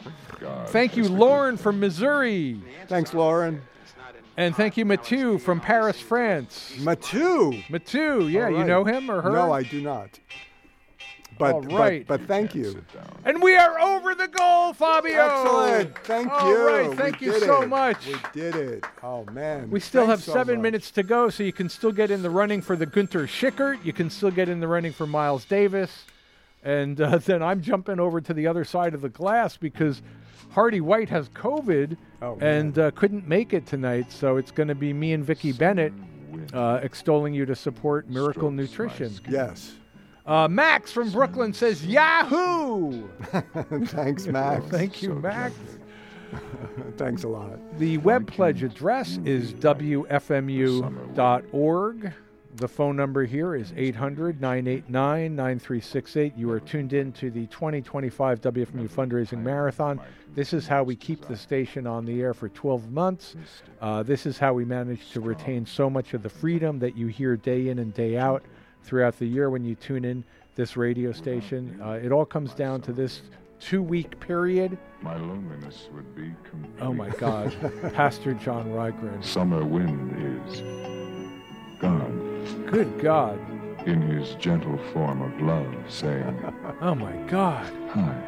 Thank you, Lauren from Missouri. Thanks, Lauren. And thank you, Mathieu from Paris, France. Mathieu, yeah, right. You know him or her? No, I do not. But, All right. but thank you. And we are over the goal, Fabio. Excellent. Thank All you. right, thank you so much. We did it. Oh, man. We still have Thanks so 7 much. minutes to go, so you can still get in the running for the Günther Schickert. You can still get in the running for Miles Davis. And then I'm jumping over to the other side of the glass because Hardy White has COVID and couldn't make it tonight. So it's going to be me and Vicki Bennett extolling you to support Miracle Nutrition. Yes. Max from Brooklyn says, Yahoo! Thanks, Max. Thank you, Max. Thanks a lot. The web pledge address is wfmu.org. The phone number here is 800-989-9368. You are tuned in to the 2025 WFMU Fundraising Marathon. This is how we keep the station on the air for 12 months. This is how we manage to retain so much of the freedom that you hear day in and day out throughout the year when you tune in this radio station. It all comes down to this 2-week period. My loneliness would be complete. Oh my God. Pastor John Rygren. Summer wind is gone. Good God. In his gentle form of love, saying, Oh my God. hi.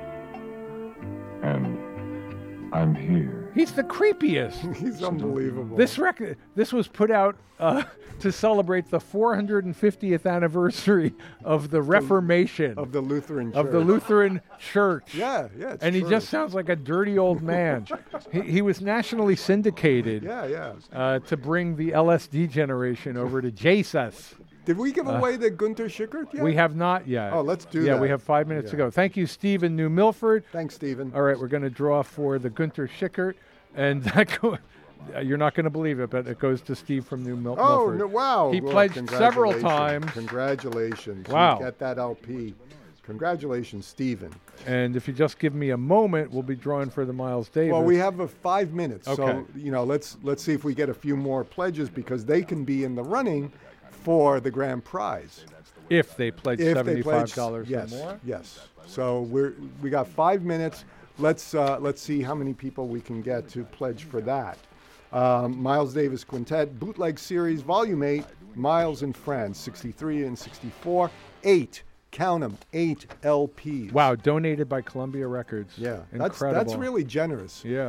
And I'm here. He's the creepiest. He's unbelievable. This record, this was put out to celebrate the 450th anniversary of the Reformation of the Lutheran Church. of the Lutheran Church. Yeah, it's And he true. just sounds like a dirty old man. he was nationally syndicated to bring the LSD generation over to Jesus. Did we give away the Günther Schickert yet? We have not yet. Oh, let's do that. Yeah, we have 5 minutes to go. Thank you, Stephen New Milford. Thanks, Stephen. All right, we're going to draw for the Günther Schickert. And that you're not going to believe it, but it goes to Steve from New Milford. Oh, no, wow. He Well, pledged several times. Congratulations. Wow. You get that LP. Congratulations, Stephen. And if you just give me a moment, we'll be drawing for the Miles Davis. Well, we have 5 minutes. Okay. So, let's see if we get a few more pledges because they can be in the running for the grand prize. If they pledge $75 yes, or more. Yes. So we got 5 minutes. Let's see how many people we can get to pledge for that. Miles Davis Quintet Bootleg Series Volume 8, Miles and Friends, 63 and 64, 8. Count them, 8 LPs. Wow, donated by Columbia Records. Yeah, incredible. that's really generous. Yeah.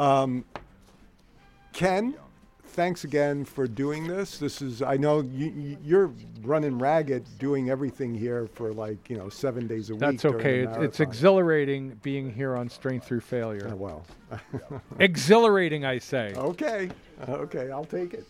Ken, thanks again for doing this. I know you're running ragged doing everything here for 7 days a week. That's okay. It's exhilarating being here on Strength Through Failure. Oh, well. Exhilarating, I say. Okay, I'll take it.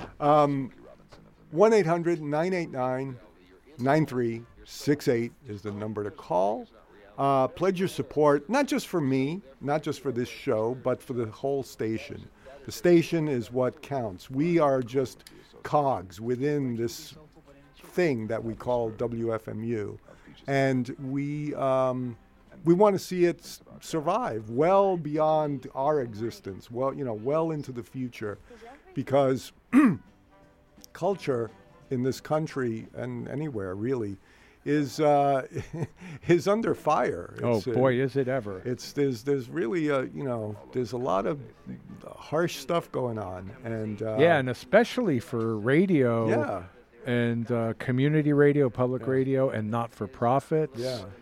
1-800-989-9368 is the number to call. Pledge your support, not just for me, not just for this show, but for the whole station. The station is what counts. We are just cogs within this thing that we call WFMU. And we want to see it survive well beyond our existence, well into the future, because culture in this country and anywhere really is under fire. Boy, is it ever! There's really there's a lot of harsh stuff going on, and and especially for radio, and community radio, public radio, and not for profits.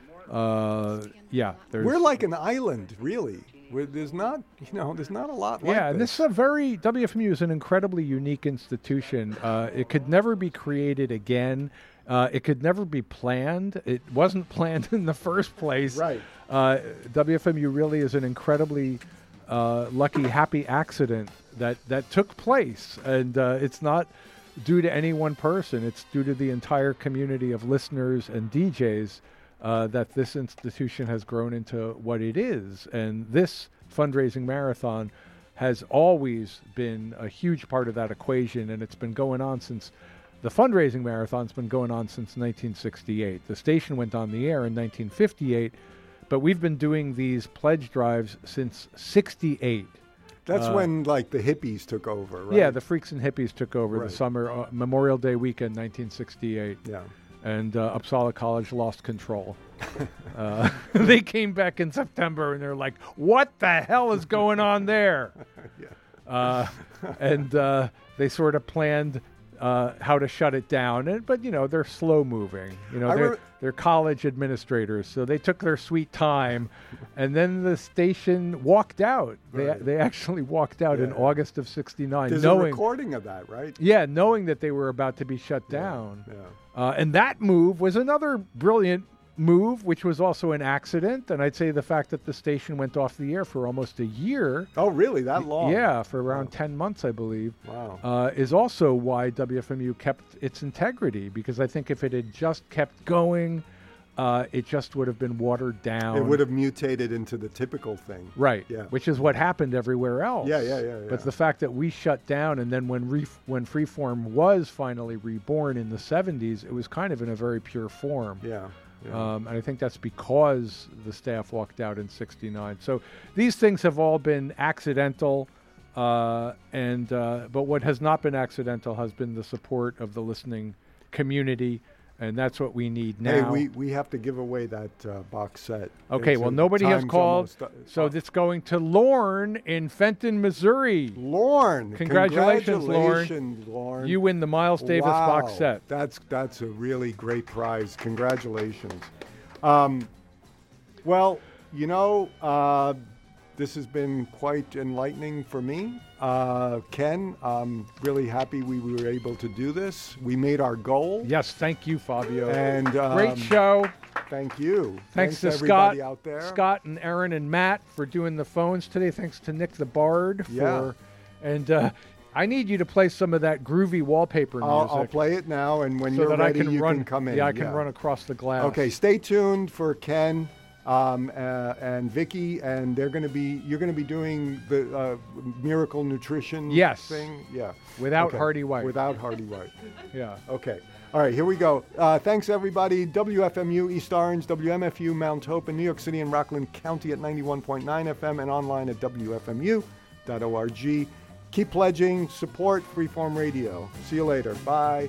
We're like an island, really. There's not a lot like and this is WFMU is an incredibly unique institution. It could never be created again. It could never be planned. It wasn't planned in the first place. Right. WFMU really is an incredibly lucky, happy accident that took place. And it's not due to any one person. It's due to the entire community of listeners and DJs that this institution has grown into what it is. And this fundraising marathon has always been a huge part of that equation, and it's been going on since the fundraising marathon's been going on since 1968. The station went on the air in 1958, but we've been doing these pledge drives since 68. That's when the hippies took over, right? Yeah, the freaks and hippies took over Right. the summer Memorial Day weekend, 1968. Yeah. and Uppsala College lost control. They came back in September, and they're like, what the hell is going on there? And they sort of planned how to shut it down. But, they're slow moving. They're college administrators, so they took their sweet time. And then the station walked out. They actually walked out in August of '69. There's a recording of that, right? Yeah, knowing that they were about to be shut down. And that move was another brilliant move, which was also an accident. And I'd say the fact that the station went off the air for almost a year. Oh, really? That long? Yeah, for around 10 months, I believe. Wow. Is also why WFMU kept its integrity, because I think if it had just kept going, it just would have been watered down. It would have mutated into the typical thing. Right. Yeah. Which is what happened everywhere else. Yeah. But the fact that we shut down, and then when Freeform was finally reborn in the 70s, it was kind of in a very pure form. Yeah. And I think that's because the staff walked out in '69. So these things have all been accidental, but what has not been accidental has been the support of the listening community, and that's what we need now. Hey, we have to give away that box set. Okay, well, nobody has called, so it's going to Lorne in Fenton, Missouri. Lorne! Congratulations, Lorne. You win the Miles Davis box set. That's a really great prize. Congratulations. Well, this has been quite enlightening for me. Ken, I'm really happy we were able to do this. We made our goal. Yes, thank you, Fabio. And great show. Thank you. Thanks to everybody out there. Scott and Aaron and Matt for doing the phones today. Thanks to Nick the Bard I need you to play some of that groovy wallpaper music. I'll play it now, and when you're ready, you can come in. Yeah, I can run across the glass. Okay, stay tuned for Ken and Vicky, and you're going to be doing the Miracle Nutrition thing. Yeah. Without Hardy White. Without Hardy White. Yeah. Okay. All right, here we go. Thanks, everybody. WFMU East Orange, WMFU Mount Hope in New York City and Rockland County at 91.9 FM and online at WFMU.org. Keep pledging, support Freeform Radio. See you later. Bye.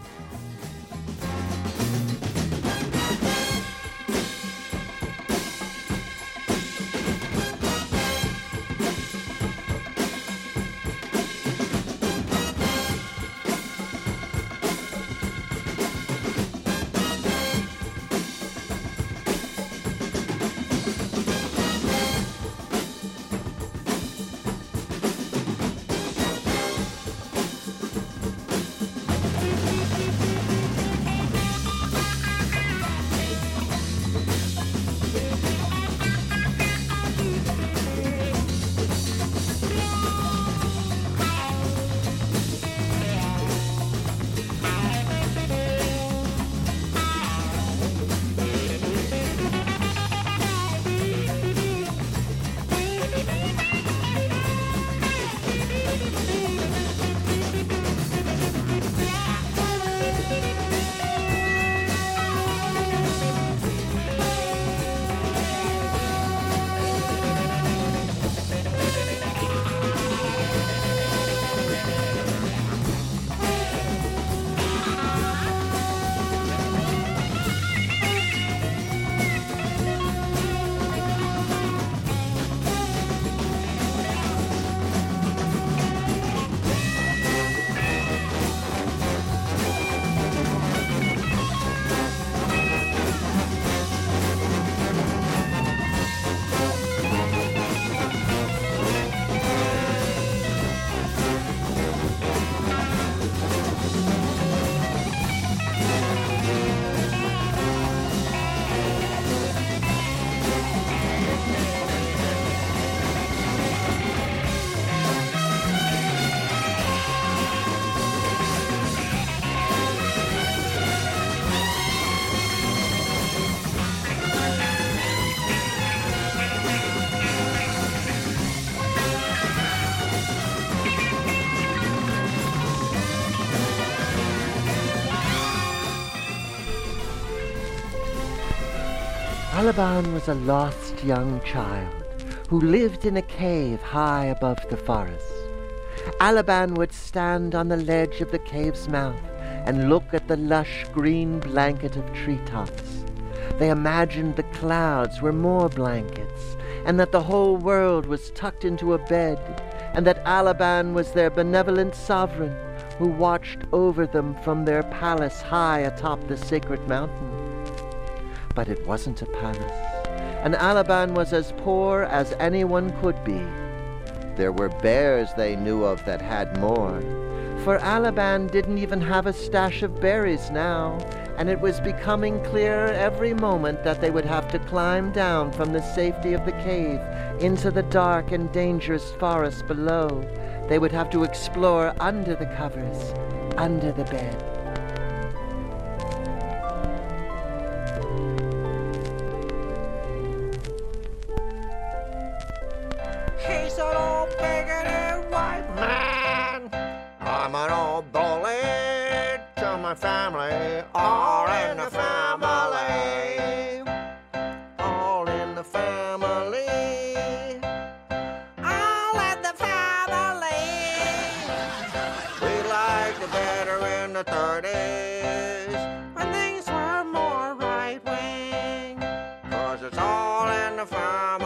Caliban was a lost young child who lived in a cave high above the forest. Caliban would stand on the ledge of the cave's mouth and look at the lush green blanket of treetops. They imagined the clouds were more blankets, and that the whole world was tucked into a bed, and that Alaban was their benevolent sovereign who watched over them from their palace high atop the sacred mountain. But it wasn't a palace, and Alaban was as poor as anyone could be. There were bears they knew of that had more, for Alaban didn't even have a stash of berries now, and it was becoming clearer every moment that they would have to climb down from the safety of the cave into the dark and dangerous forest below. They would have to explore under the covers, under the bed. He's an old bigoted white man. I'm an old bully to my family. All in the family. All in the family. All in the family. We liked it better in the 30s when things were more right wing. 'Cause it's all in the family.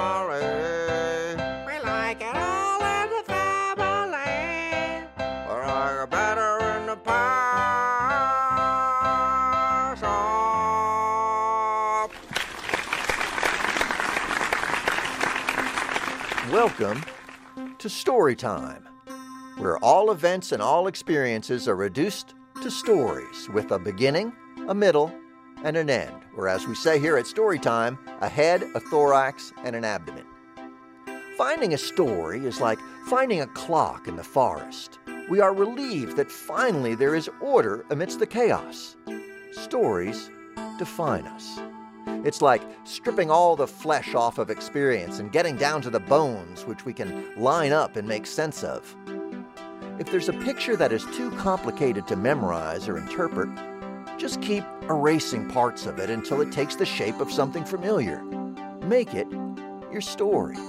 Welcome to Storytime, where all events and all experiences are reduced to stories with a beginning, a middle, and an end, or as we say here at Storytime, a head, a thorax, and an abdomen. Finding a story is like finding a clock in the forest. We are relieved that finally there is order amidst the chaos. Stories define us. It's like stripping all the flesh off of experience and getting down to the bones, which we can line up and make sense of. If there's a picture that is too complicated to memorize or interpret, just keep erasing parts of it until it takes the shape of something familiar. Make it your story.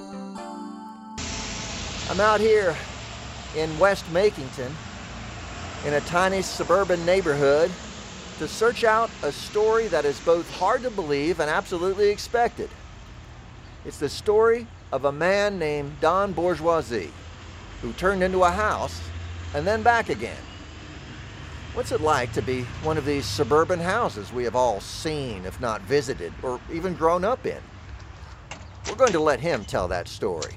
I'm out here in West Makington, in a tiny suburban neighborhood, to search out a story that is both hard to believe and absolutely expected. It's the story of a man named Don Bourgeoisie, who turned into a house and then back again. What's it like to be one of these suburban houses we have all seen, if not visited, or even grown up in? We're going to let him tell that story.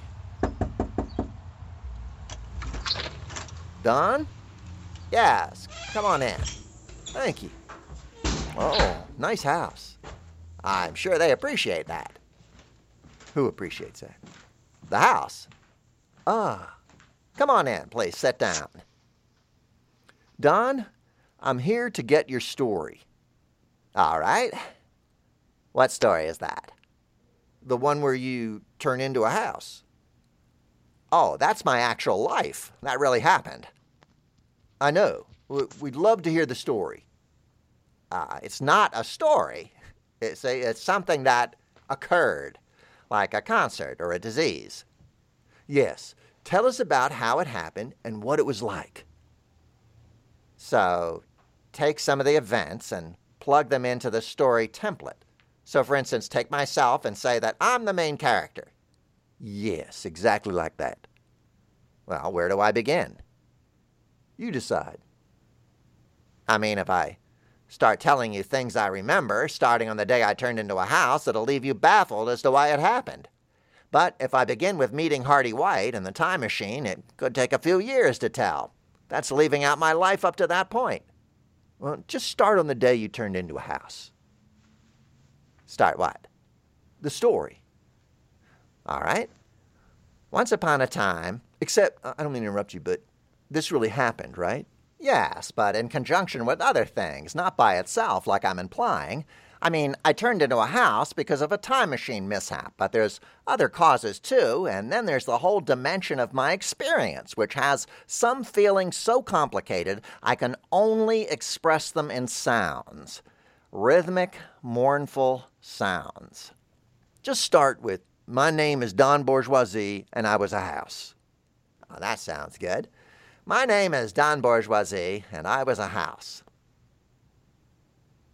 Don? Yes, come on in. Thank you. Oh, nice house. I'm sure they appreciate that. Who appreciates that? The house? Ah, come on in, please, sit down. Don, I'm here to get your story. All right. What story is that? The one where you turn into a house. Oh, that's my actual life. That really happened. I know. We'd love to hear the story. It's not a story. It's something that occurred, like a concert or a disease. Yes, tell us about how it happened and what it was like. So, take some of the events and plug them into the story template. So, for instance, take myself and say that I'm the main character. Yes, exactly like that. Well, where do I begin? You decide. I mean, if I start telling you things I remember, starting on the day I turned into a house, it'll leave you baffled as to why it happened. But if I begin with meeting Hardy White and the time machine, it could take a few years to tell. That's leaving out my life up to that point. Well, just start on the day you turned into a house. Start what? The story. All right. Once upon a time, except, I don't mean to interrupt you, but this really happened, right? Yes, but in conjunction with other things, not by itself like I'm implying. I mean, I turned into a house because of a time machine mishap, but there's other causes too, and then there's the whole dimension of my experience, which has some feelings so complicated I can only express them in sounds. Rhythmic, mournful sounds. Just start with, my name is Don Bourgeoisie, and I was a house. Oh, that sounds good. My name is Don Bourgeoisie, and I was a house.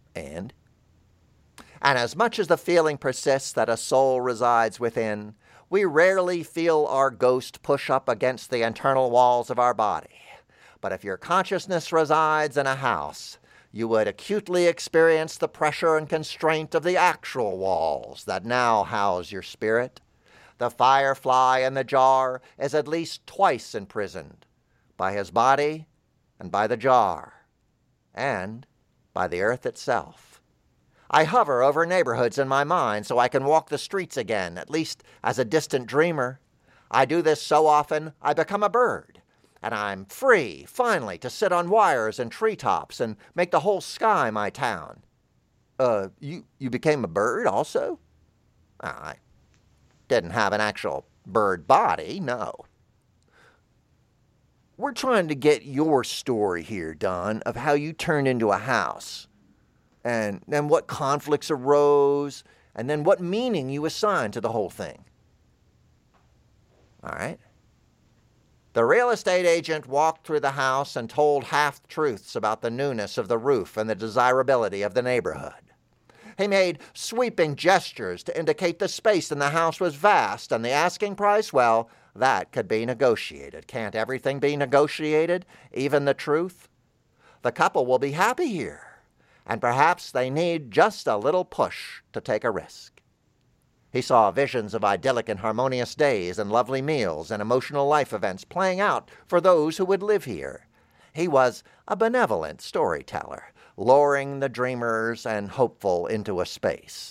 And as much as the feeling persists that a soul resides within, we rarely feel our ghost push up against the internal walls of our body. But if your consciousness resides in a house, you would acutely experience the pressure and constraint of the actual walls that now house your spirit. The firefly in the jar is at least twice imprisoned, by his body and by the jar, and by the earth itself. I hover over neighborhoods in my mind so I can walk the streets again, at least as a distant dreamer. I do this so often I become a bird, and I'm free, finally, to sit on wires and treetops and make the whole sky my town. You became a bird also? I didn't have an actual bird body, no. We're trying to get your story here, Don, of how you turned into a house, and then what conflicts arose, and then what meaning you assigned to the whole thing. All right. The real estate agent walked through the house and told half-truths about the newness of the roof and the desirability of the neighborhood. He made sweeping gestures to indicate the space in the house was vast, and the asking price, well, that could be negotiated. Can't everything be negotiated, even the truth? The couple will be happy here, and perhaps they need just a little push to take a risk. He saw visions of idyllic and harmonious days and lovely meals and emotional life events playing out for those who would live here. He was a benevolent storyteller, luring the dreamers and hopeful into a space.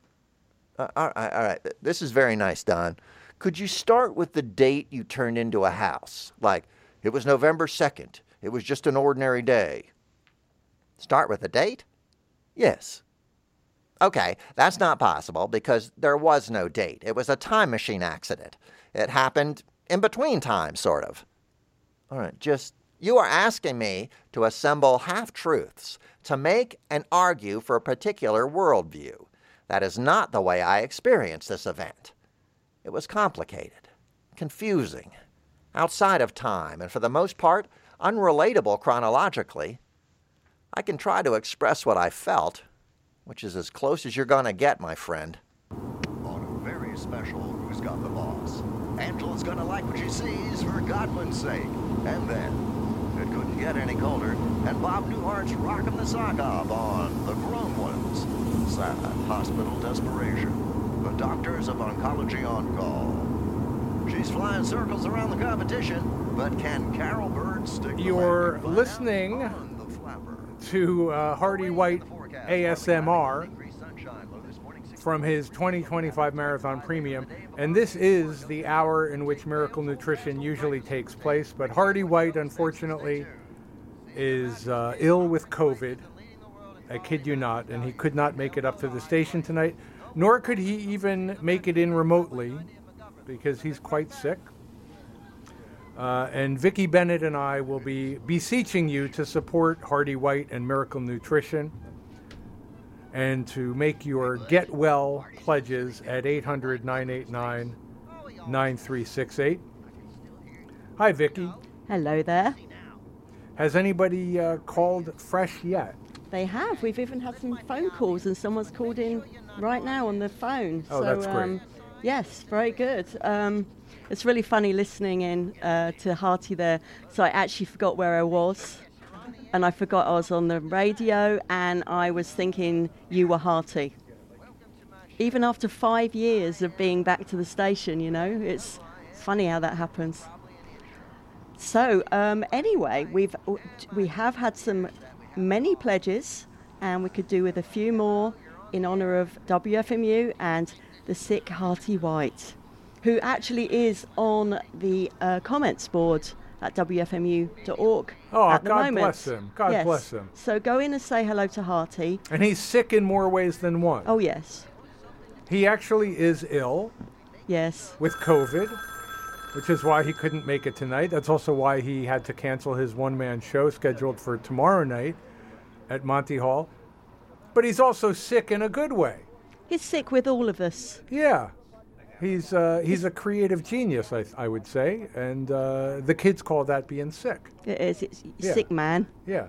All right. This is very nice, Don. Could you start with the date you turned into a house? Like, it was November 2nd. It was just an ordinary day. Start with the date? Yes. Okay, that's not possible because there was no date. It was a time machine accident. It happened in between time, sort of. All right, you are asking me to assemble half-truths to make and argue for a particular worldview. That is not the way I experienced this event. It was complicated, confusing, outside of time, and for the most part, unrelatable chronologically. I can try to express what I felt, which is as close as you're going to get, my friend. On a very special Who's Got the Boss, Angela's going to like what she sees for Godwin's sake. And then, it couldn't get any colder, and Bob Newhart's rocking the sock off on The Grown Ones. Sad hospital desperation. The doctors of oncology on call. She's flying circles around the competition, but can Carol Byrd stick the You're landing listening on the flapper? to Hardy White ASMR from his 2025 Marathon Premium, and this is the hour in which Miracle Nutrition usually takes place, but Hardy White, unfortunately, is ill with COVID. I kid you not, and he could not make it up to the station tonight, nor could he even make it in remotely, because he's quite sick. And Vicki Bennett and I will be beseeching you to support Hardy White and Miracle Nutrition and to make your Get Well pledges at 800-989-9368. Hi, Vicki. Hello there. Has anybody called fresh yet? They have. We've even had some phone calls, and someone's called in right now on the phone. Oh, that's great. Yes, very good. It's really funny listening in to Hearty there. So I actually forgot where I was. And I forgot I was on the radio, and I was thinking you were Hearty. Even after 5 years of being back to the station, you know, it's funny how that happens. So anyway, we have had many pledges, and we could do with a few more in honor of WFMU and the sick Hearty White, who actually is on the comments board at WFMU.org at the moment. God bless him. God bless him. So go in and say hello to Hearty. And he's sick in more ways than one. Oh, yes. He actually is ill. Yes. With COVID, which is why he couldn't make it tonight. That's also why he had to cancel his one-man show scheduled for tomorrow night at Monty Hall. But he's also sick in a good way. He's sick with all of us. Yeah. He's a creative genius, I would say, and the kids call that being sick. It is. It's sick man. Yeah.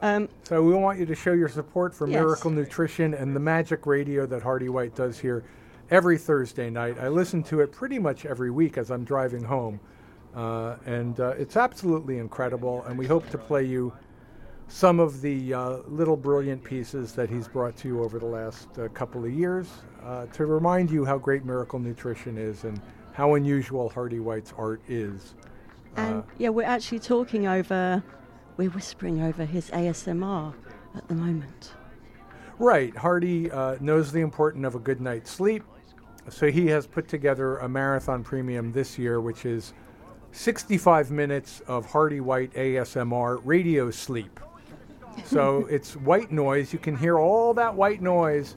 So we want you to show your support for Yes. Miracle Nutrition and the magic radio that Hardy White does here every Thursday night. I listen to it pretty much every week as I'm driving home. And it's absolutely incredible. And we hope to play you some of the little brilliant pieces that he's brought to you over the last couple of years to remind you how great Miracle Nutrition is and how unusual Hardy White's art is. And we're actually we're whispering over his ASMR at the moment. Right. Hardy knows the importance of a good night's sleep. So he has put together a Marathon Premium this year, which is 65 minutes of Hardy White ASMR radio sleep. So it's white noise. You can hear all that white noise.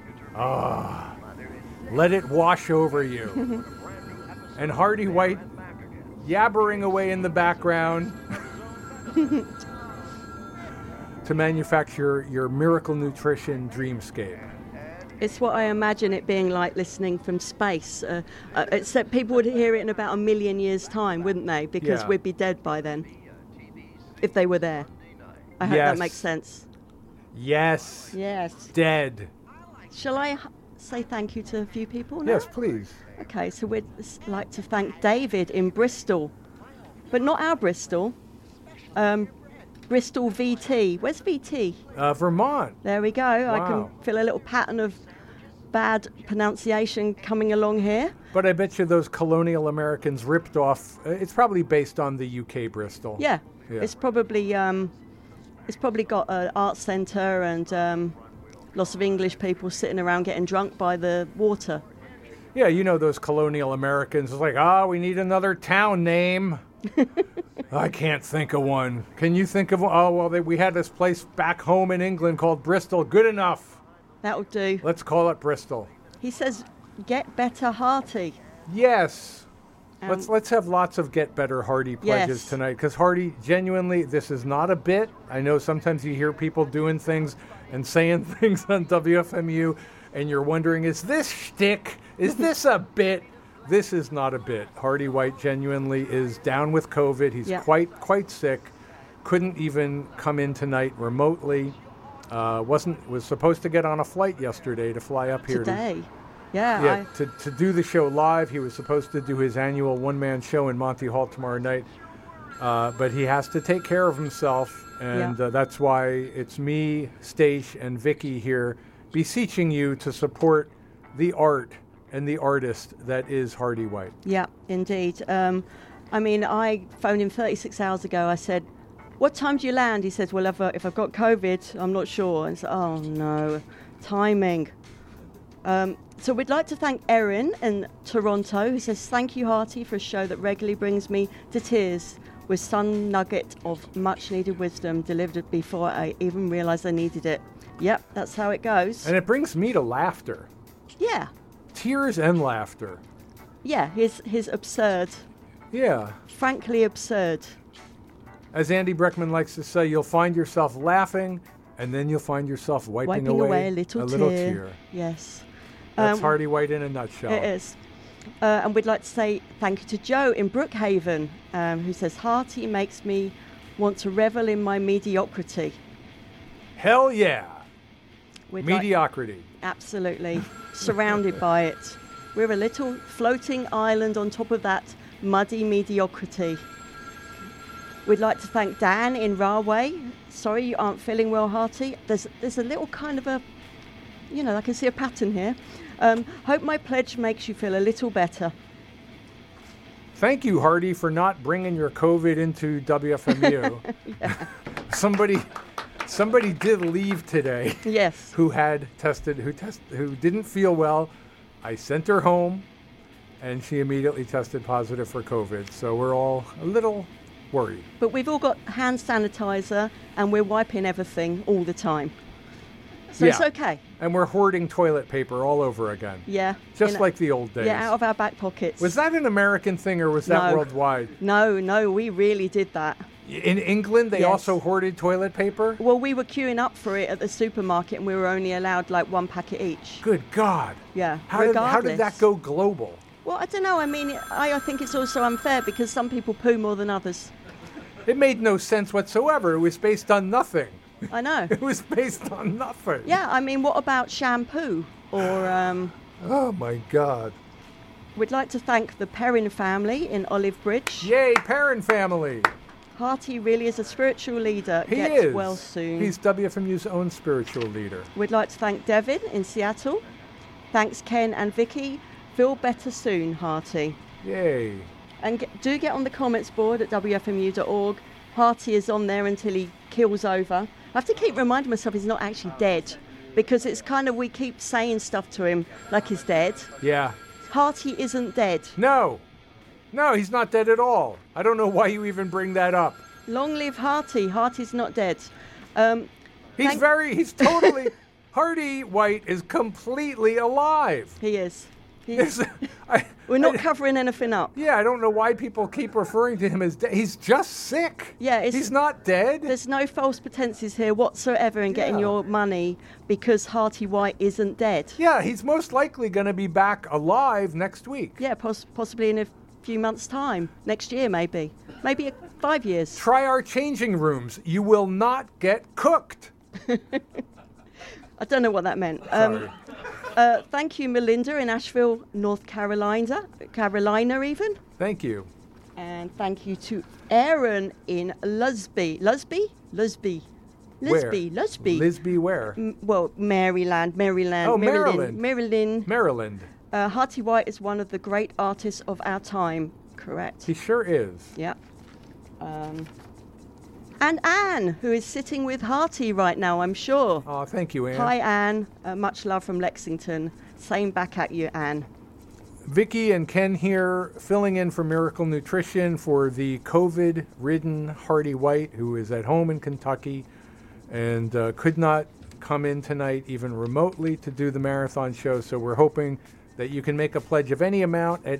Let it wash over you. And Hardy White yabbering away in the background to manufacture your Miracle Nutrition dreamscape. It's what I imagine it being like listening from space. Except people would hear it in about 1 million years' time, wouldn't they? Because Yeah. we'd be dead by then, if they were there. I hope Yes. that makes sense. Yes. Yes. Dead. Shall I say thank you to a few people now? Yes, please. Okay, so we'd like to thank David in Bristol, but not our Bristol. Bristol VT. Where's VT? Vermont. There we go. I Wow. can feel a little pattern of bad pronunciation coming along here. But I bet you those colonial Americans ripped off. It's probably based on the UK Bristol. Yeah, Yeah. it's probably got an art centre and lots of English people sitting around getting drunk by the water. Yeah, you know those colonial Americans. It's like, we need another town name. I can't think of one. Can you think of one? Oh, well, we had this place back home in England called Bristol. Good enough. That'll do. Let's call it Bristol. He says, "Get better, Hearty." Yes. Um, Let's have lots of Get Better Hardy pledges Yes. tonight. Because Hardy, genuinely, this is not a bit. I know sometimes you hear people doing things and saying things on WFMU, and you're wondering, is this shtick? Is this a bit? This is not a bit. Hardy White genuinely is down with COVID. He's Yeah. quite sick. Couldn't even come in tonight remotely. Was supposed to get on a flight yesterday to fly up here Today. yeah, to do the show live. He was supposed to do his annual one-man show in Monty Hall tomorrow night, but he has to take care of himself, and that's why it's me, Stace, and Vicky here beseeching you to support the art and the artist that is Hardy White. Yeah, indeed. I mean, I phoned him 36 hours ago. I said, "What time do you land?" He says, "Well, if I've got COVID, I'm not sure." And I said, "Oh, no. Timing." So we'd like to thank Erin in Toronto, who says, "Thank you, Harty, for a show that regularly brings me to tears with some nugget of much-needed wisdom delivered before I even realised I needed it." Yep, that's how it goes. And it brings me to laughter. Yeah. Tears and laughter. Yeah, his absurd. Yeah. Frankly absurd. As Andy Breckman likes to say, you'll find yourself laughing, and then you'll find yourself wiping away a little tear. Yes. That's Hardy White in a nutshell. It is. And we'd like to say thank you to Joe in Brookhaven, who says, "Harty makes me want to revel in my mediocrity." Hell yeah. We'd like- Mediocrity. absolutely. Surrounded by it. We're a little floating island on top of that muddy mediocrity. We'd like to thank Dan in Rahway. Sorry you aren't feeling well, Harty. There's a little kind of a, I can see a pattern here. Hope my pledge makes you feel a little better. Thank you, Hardy, for not bringing your COVID into WFMU. Somebody did leave today. Yes. Who didn't feel well. I sent her home, and she immediately tested positive for COVID. So we're all a little worried. But we've all got hand sanitizer, and we're wiping everything all the time. So it's okay. And we're hoarding toilet paper all over again. Yeah. Just like the old days. Yeah, out of our back pockets. Was that an American thing, or was that No. worldwide? No, we really did that. In England, they Yes. also hoarded toilet paper? Well, we were queuing up for it at the supermarket, and we were only allowed like one packet each. Good God. Yeah. How did that regardless. go global? Well, I don't know. I mean, I think it's also unfair because some people poo more than others. It made no sense whatsoever. It was based on nothing. I know. It was based on nothing. Yeah, I mean, what about shampoo? Or Oh my God. we'd like to thank the Perrin family in Olive Bridge. Yay, Perrin family. Harty really is a spiritual leader. He Gets is. well soon. He's WFMU's own spiritual leader. We'd like to thank Devin in Seattle. Thanks, Ken and Vicky. Feel better soon, Harty. Yay. And do get on the comments board at WFMU.org. Harty is on there until he kills over. I have to keep reminding myself he's not actually dead, because it's kind of, we keep saying stuff to him like he's dead. Yeah. Harty isn't dead. No, he's not dead at all. I don't know why you even bring that up. Long live Harty. Harty's not dead. He's totally, Hardy White is completely alive. He is. We're not covering anything up. Yeah, I don't know why people keep referring to him as dead. He's just sick. Yeah, he's not dead. There's no false pretenses here whatsoever in getting your money, because Harty White isn't dead. Yeah, he's most likely going to be back alive next week. Yeah, possibly in a few months' time. Next year, maybe. Maybe 5 years. Try our changing rooms. You will not get cooked. I don't know what that meant. Sorry. Thank you, Melinda in Asheville, North Carolina even. Thank you. And thank you to Aaron in Lusby. Lusby where? Well, Maryland. Oh, Maryland. Maryland. Harty White is one of the great artists of our time. Correct. He sure is. Yeah. And Anne, who is sitting with Harty right now, I'm sure. Oh, thank you, Anne. Hi, Anne. Much love from Lexington. Same back at you, Anne. Vicky and Ken here, filling in for Miracle Nutrition for the COVID-ridden Harty White, who is at home in Kentucky and could not come in tonight even remotely to do the marathon show. So we're hoping that you can make a pledge of any amount at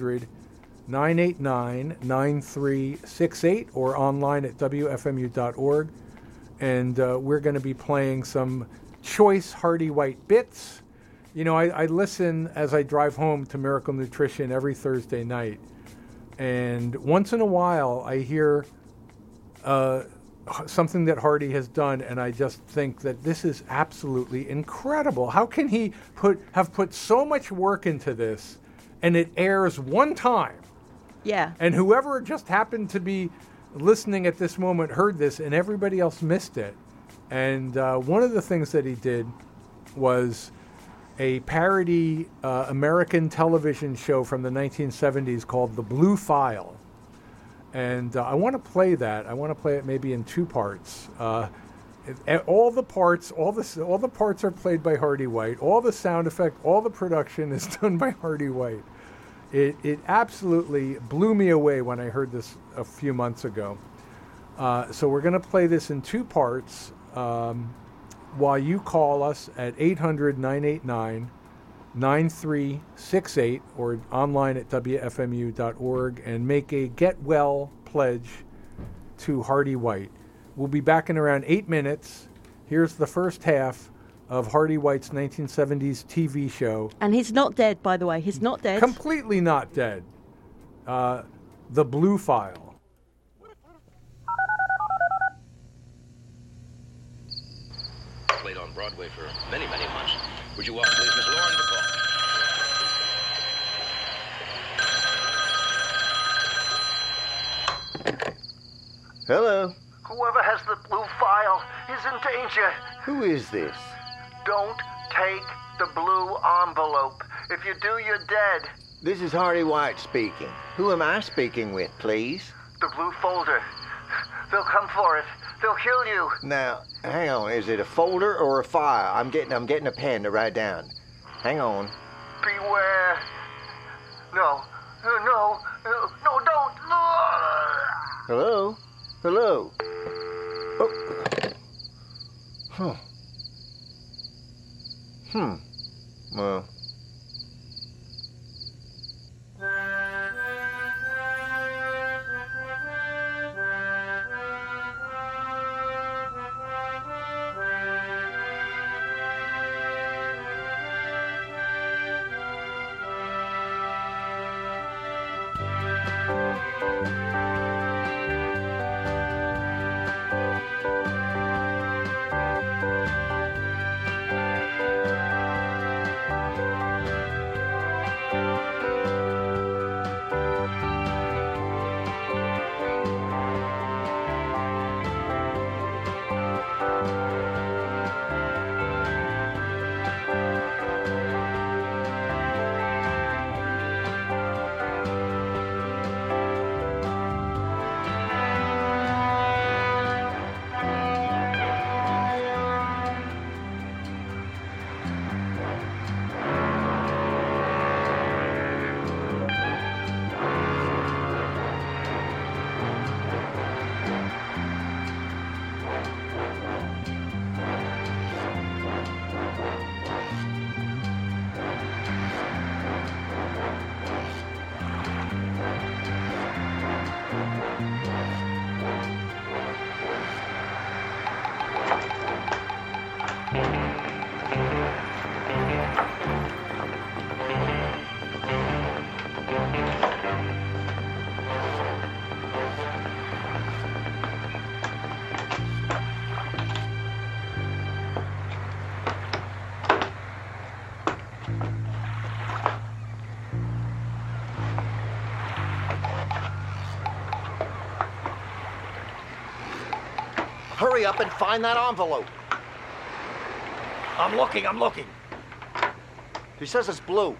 800-989-9368 or online at WFMU.org. And we're going to be playing some choice Harty White bits. You know, I listen as I drive home to Miracle Nutrition every Thursday night. And once in a while, I hear something that Harty has done, and I just think that this is absolutely incredible. How can he have put so much work into this, and it airs one time? Yeah. And whoever just happened to be listening at this moment heard this, and everybody else missed it. And one of the things that he did was a parody American television show from the 1970s called The Blue File. And I want to play that. I want to play it maybe in two parts. All the parts are played by Harty White. All the sound effect, all the production is done by Harty White. It absolutely blew me away when I heard this a few months ago. So we're going to play this in two parts while you call us at 800-989-9368 or online at WFMU.org and make a get well pledge to Harty White. We'll be back in around 8 minutes. Here's the first half of Harty White's 1970s TV show. And he's not dead, by the way. He's not dead. Completely not dead. The Blue File. Played on Broadway for many, many months. Would you welcome, please, Miss Lauren Bacall? Hello. Whoever has the blue file is in danger. Who is this? Don't take the blue envelope. If you do, you're dead. This is Harty White speaking. Who am I speaking with, please? The blue folder. They'll come for it. They'll kill you. Now, hang on. Is it a folder or a file? I'm getting a pen to write down. Hang on. Beware. No, don't. Hello? Hello? Oh. Huh. Well. Hurry up and find that envelope. I'm looking. He says it's blue.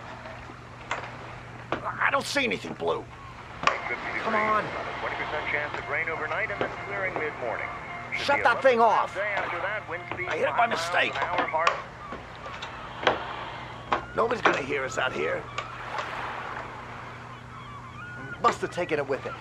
I don't see anything blue. Come on. 20% chance of rain overnight and then clearing mid-morning. Shut that thing off. I hit it by mistake. Nobody's gonna hear us out here. Must have taken it with him.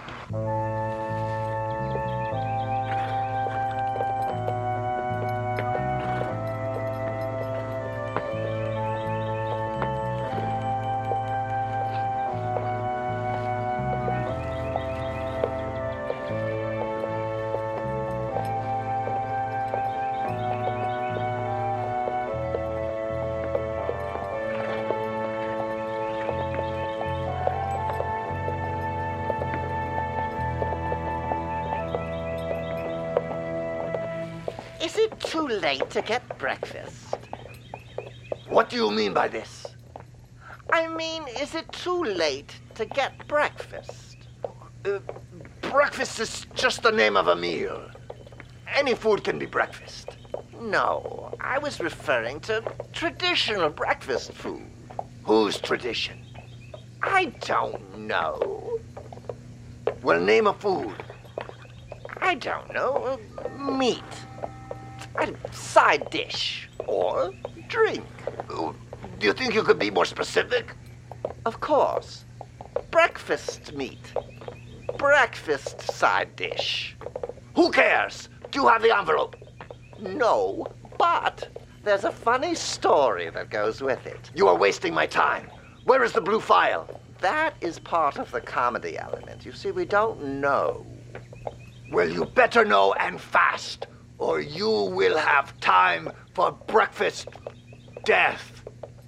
Is it too late to get breakfast? What do you mean by this? I mean, is it too late to get breakfast? Breakfast is just the name of a meal. Any food can be breakfast. No, I was referring to traditional breakfast food. Whose tradition? I don't know. Well, name a food. I don't know. Meat. A side dish. Or drink. Do you think you could be more specific? Of course. Breakfast meat. Breakfast side dish. Who cares? Do you have the envelope? No, but there's a funny story that goes with it. You are wasting my time. Where is the blue file? That is part of the comedy element. You see, we don't know. Well, you better know and fast, or you will have time for breakfast death.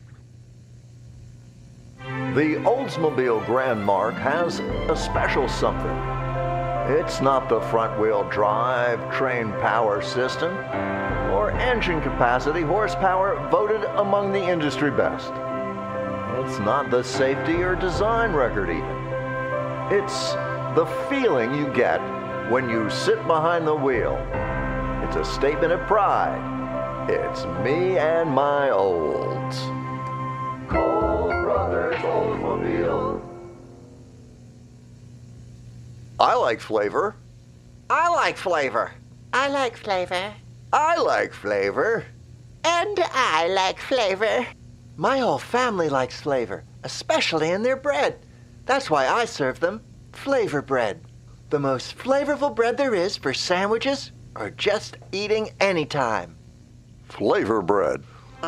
The Oldsmobile Grand Mark has a special something. It's not the front-wheel drive, train power system, or engine capacity horsepower voted among the industry best. It's not the safety or design record even. It's the feeling you get when you sit behind the wheel. It's a statement of pride. It's me and my olds. Cole Brothers Oldsmobile. I like flavor. I like flavor. I like flavor. I like flavor. And I like flavor. My whole family likes flavor, especially in their bread. That's why I serve them flavor bread. The most flavorful bread there is for sandwiches or just eating anytime. Flavor bread.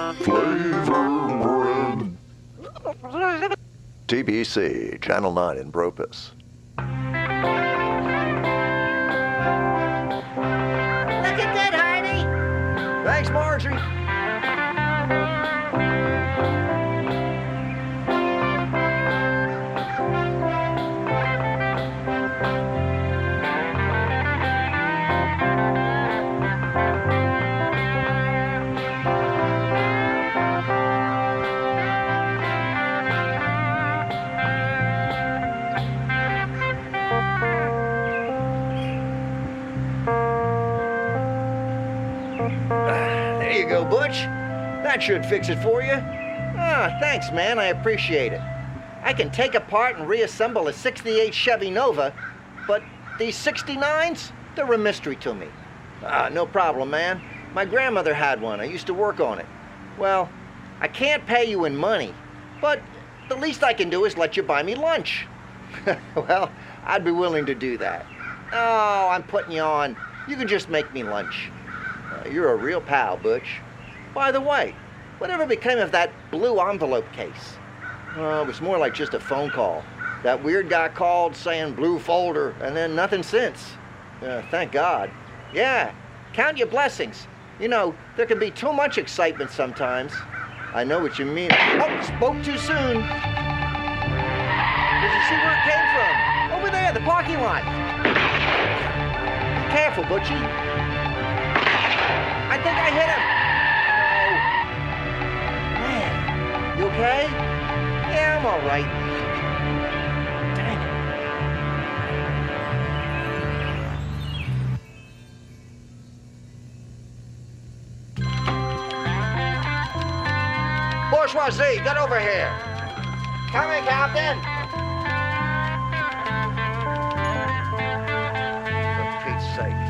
Flavor bread. TBC, Channel 9 in Bropus. Look at that, Hardy. Thanks, Marjorie. There you go, Butch. That should fix it for you. Ah, thanks, man. I appreciate it. I can take apart and reassemble a 68 Chevy Nova, but these 69s, they're a mystery to me. No problem, man. My grandmother had one. I used to work on it. Well, I can't pay you in money, but the least I can do is let you buy me lunch. Well, I'd be willing to do that. Oh, I'm putting you on. You can just make me lunch. You're a real pal, Butch. By the way, whatever became of that blue envelope case? It was more like just a phone call. That weird guy called saying blue folder, and then nothing since. Thank God. Yeah, count your blessings. You know, there can be too much excitement sometimes. I know what you mean. Oh, spoke too soon. Did you see where it came from? Over there, the parking lot. Be careful, Butchie. I think I hit him. Oh. Man, you okay? Yeah, I'm all right. Dang it. bourgeoisie, get over here. Coming, Captain. For Pete's sake.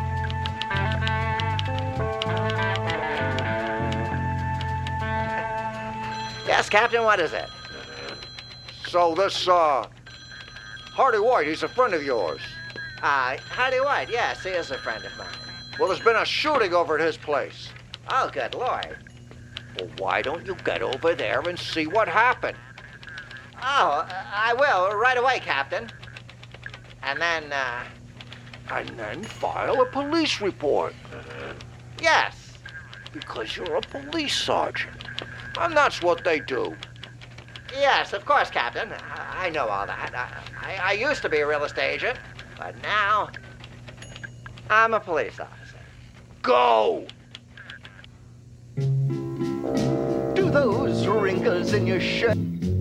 Yes, Captain, what is it? So this, Hardy White, he's a friend of yours. Hardy White, yes, he is a friend of mine. Well, there's been a shooting over at his place. Oh, good Lord. Well, why don't you get over there and see what happened? Oh, I will, right away, Captain. And then, And then file a police report. yes. Because you're a police sergeant. And that's what they do. Yes, of course, Captain. I know all that. I used to be a real estate agent, but now I'm a police officer. Go! Do those wrinkles in your shirt?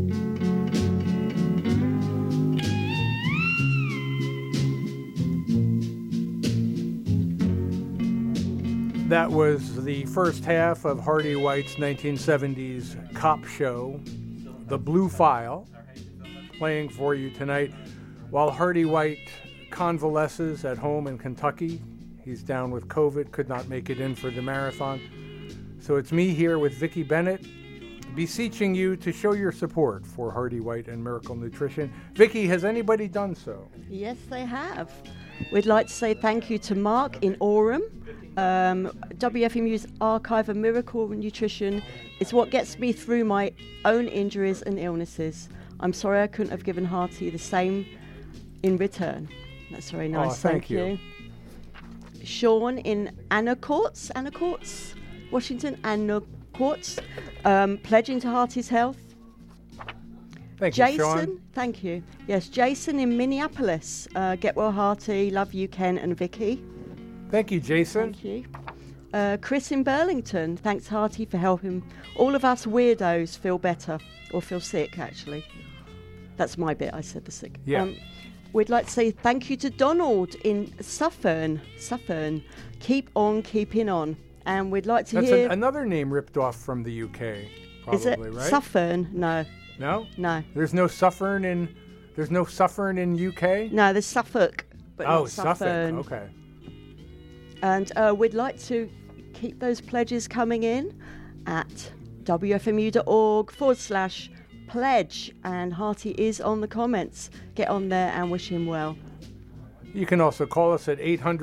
That was the first half of Hardy White's 1970s cop show, The Blue File, playing for you tonight while Hardy White convalesces at home in Kentucky. He's down with COVID, could not make it in for the marathon. So it's me here with Vicki Bennett, beseeching you to show your support for Hardy White and Miracle Nutrition. Vicki, has anybody done so? Yes, they have. We'd like to say thank you to Mark in Orem. WFMU's archive of Miracle Nutrition is what gets me through my own injuries and illnesses. I'm sorry I couldn't have given Harty the same in return. That's very nice. Oh, thank you. Sean in Anacortes, Washington, Anacortes, pledging to Harty's health. Thank you, Jason, Sean. thank you. Yes, Jason in Minneapolis. Get well, Harty. Love you, Ken and Vicky. Thank you, Jason. Thank you. Chris in Burlington. Thanks, Harty, for helping all of us weirdos feel better, or feel sick, actually. That's my bit. I said the sick. Yeah. We'd like to say thank you to Donald in Suffern. Keep on keeping on. And we'd like to That's hear... another name ripped off from the UK, probably, Is it right? Suffern? No. No? No. There's no Suffern in UK? No, there's Suffolk, but not Suffolk. Suffern. Okay. And we'd like to keep those pledges coming in at wfmu.org/pledge. And Harty is on the comments. Get on there and wish him well. You can also call us at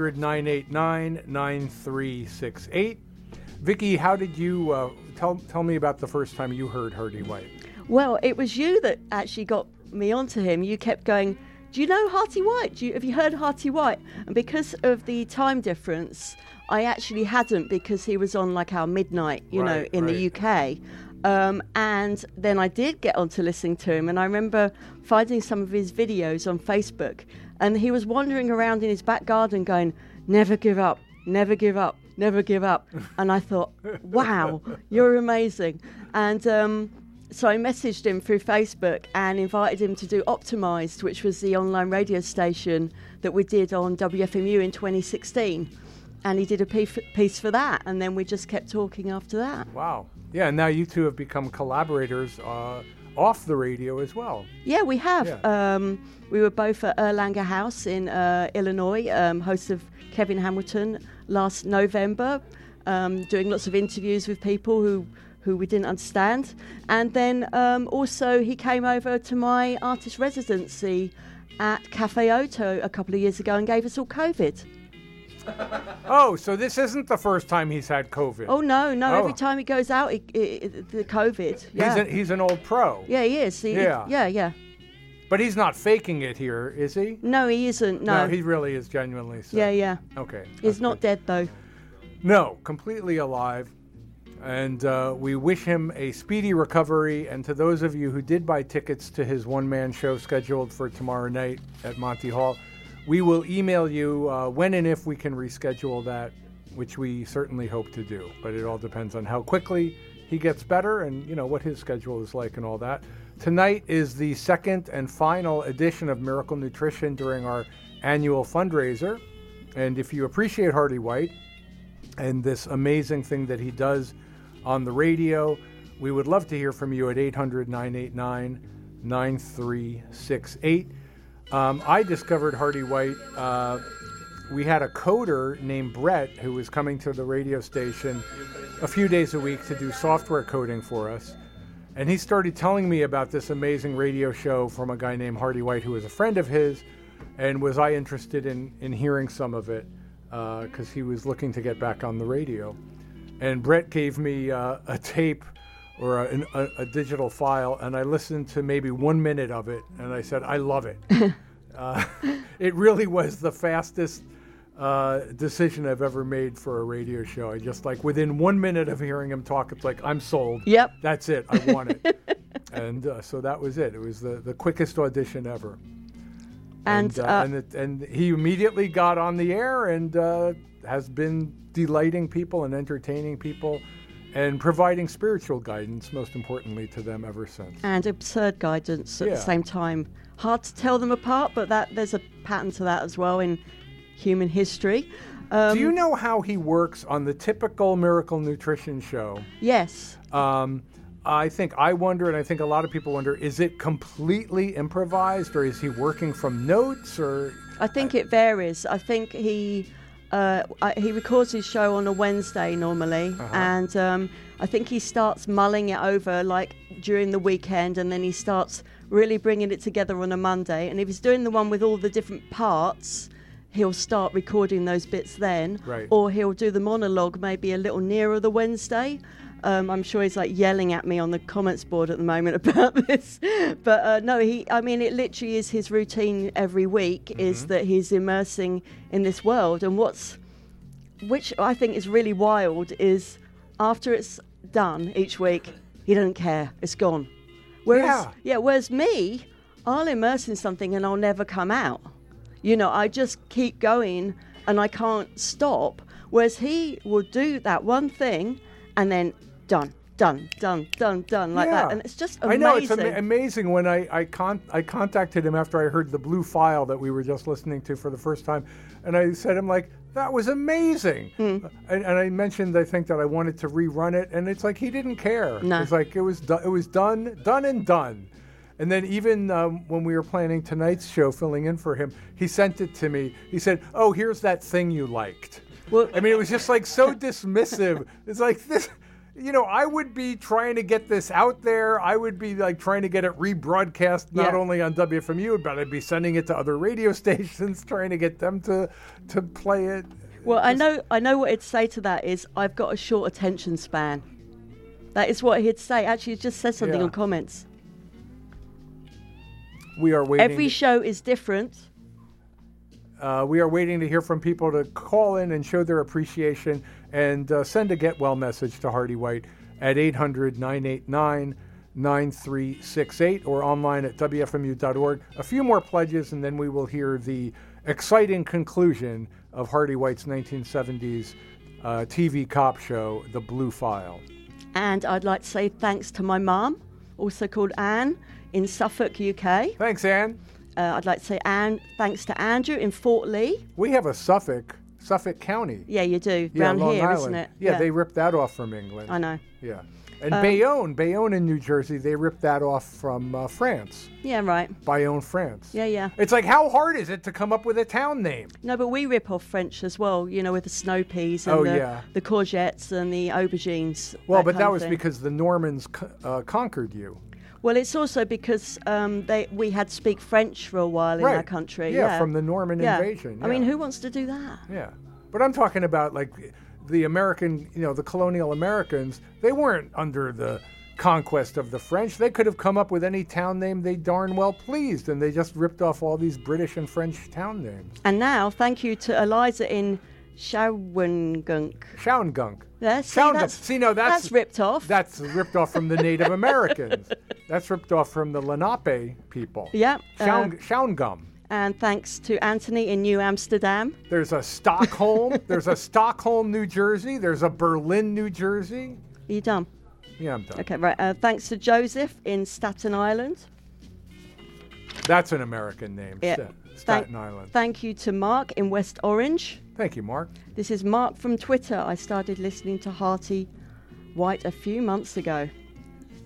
800-989-9368. Vicki, how did you tell me about the first time you heard Hardy White? Well, it was you that actually got me onto him. You kept going, do you know Harty White? Have you heard Harty White? And because of the time difference, I actually hadn't, because he was on like our midnight, in the UK. And then I did get onto listening to him, and I remember finding some of his videos on Facebook, and he was wandering around in his back garden going, never give up, never give up, never give up. And I thought, wow, you're amazing. And so I messaged him through Facebook and invited him to do Optimised, which was the online radio station that we did on WFMU in 2016. And he did a piece for that, and then we just kept talking after that. Wow. Yeah, and now you two have become collaborators off the radio as well. Yeah, we have. Yeah. We were both at Erlanger House in Illinois, hosts of Kevin Hamilton last November, doing lots of interviews with people who we didn't understand. And then also he came over to my artist residency at Cafe Oto a couple of years ago and gave us all COVID. Oh, so this isn't the first time he's had COVID. Oh, no. Every time he goes out, the COVID. Yeah. He's an old pro. Yeah, he is. Yeah. But he's not faking it here, is he? No, he isn't. No, he really is genuinely sick. Yeah. Okay. He's not dead, though. No, completely alive. And we wish him a speedy recovery. And to those of you who did buy tickets to his one-man show scheduled for tomorrow night at Monty Hall, we will email you when and if we can reschedule that, which we certainly hope to do. But it all depends on how quickly he gets better and, what his schedule is like and all that. Tonight is the second and final edition of Miracle Nutrition during our annual fundraiser. And if you appreciate Hardy White and this amazing thing that he does on the radio, We would love to hear from you at 800-989-9368. I discovered Hardy White. We had a coder named Brett who was coming to the radio station a few days a week to do software coding for us. And he started telling me about this amazing radio show from a guy named Hardy White who was a friend of his. And was I interested in hearing some of it because he was looking to get back on the radio. And Brett gave me a tape or a digital file, and I listened to maybe 1 minute of it, and I said, I love it. It really was the fastest decision I've ever made for a radio show. I just within 1 minute of hearing him talk, it's like, I'm sold. Yep. That's it. I want it. And so that was it. It was the quickest audition ever. And he immediately got on the air and has been delighting people and entertaining people and providing spiritual guidance, most importantly, to them ever since. And absurd guidance at the same time. Hard to tell them apart, but there's a pattern to that as well in human history. Do you know how he works on the typical Miracle Nutrition show? Yes. I think I wonder, and I think a lot of people wonder, is it completely improvised, or is he working from notes? Or I think it varies. I think he records his show on a Wednesday normally, and I think he starts mulling it over during the weekend, and then he starts really bringing it together on a Monday. And if he's doing the one with all the different parts, he'll start recording those bits then, right. Or he'll do the monologue maybe a little nearer the Wednesday. I'm sure he's yelling at me on the comments board at the moment about this. But no, it literally is his routine every week is that he's immersing in this world. And which I think is really wild is after it's done each week, he doesn't care. It's gone. Whereas me, I'll immerse in something and I'll never come out. I just keep going and I can't stop. Whereas he will do that one thing and then done like that, and it's just amazing. I know, it's amazing. When I contacted him after I heard the blue file that we were just listening to for the first time, and I said, that was amazing. And I mentioned, I think, that I wanted to rerun it, and it's like he didn't care. No. It's like it was done and done. And then even when we were planning tonight's show, filling in for him, he sent it to me. He said, "Oh, here's that thing you liked." Well, it was just so dismissive. It's like this. I would be trying to get this out there. I would be trying to get it rebroadcast, not only on WFMU, but I'd be sending it to other radio stations, trying to get them to play it. Well, I know what he'd say to that is, I've got a short attention span. That is what he'd say. Actually, he just said something on comments. We are waiting. Every show is different. We are waiting to hear from people to call in and show their appreciation and send a get well message to Hardy White at 800-989-9368 or online at WFMU.org. A few more pledges and then we will hear the exciting conclusion of Hardy White's 1970s TV cop show, The Blue File. And I'd like to say thanks to my mum, also called Anne, in Suffolk, UK. Thanks, Anne. I'd like to say thanks to Andrew in Fort Lee. We have a Suffolk County. Yeah, you do. Yeah, Around Long here, Island. isn't it? Yeah, they ripped that off from England. I know. Yeah. And Bayonne in New Jersey, they ripped that off from France. Yeah, right. Bayonne, France. Yeah. It's like, how hard is it to come up with a town name? No, but we rip off French as well, with the snow peas and the courgettes and the aubergines. Well, but that was because the Normans conquered you. Well, it's also because we had to speak French for a while in our country. Yeah, from the Norman invasion. Yeah. I mean, who wants to do that? Yeah. But I'm talking about the American, the colonial Americans, they weren't under the conquest of the French. They could have come up with any town name they darn well pleased, and they just ripped off all these British and French town names. And now, thank you to Eliza in Shawangunk. Yes, that's ripped off. That's ripped off from the Native Americans. That's ripped off from the Lenape people. Yeah. Shaungum. And thanks to Anthony in New Amsterdam. There's a Stockholm. There's a Stockholm, New Jersey. There's a Berlin, New Jersey. Are you done? Yeah, I'm done. Okay, right. Thanks to Joseph in Staten Island. That's an American name. Yeah. Staten Island. Thank you to Mark in West Orange. Thank you, Mark. This is Mark from Twitter. I started listening to Hardy White a few months ago.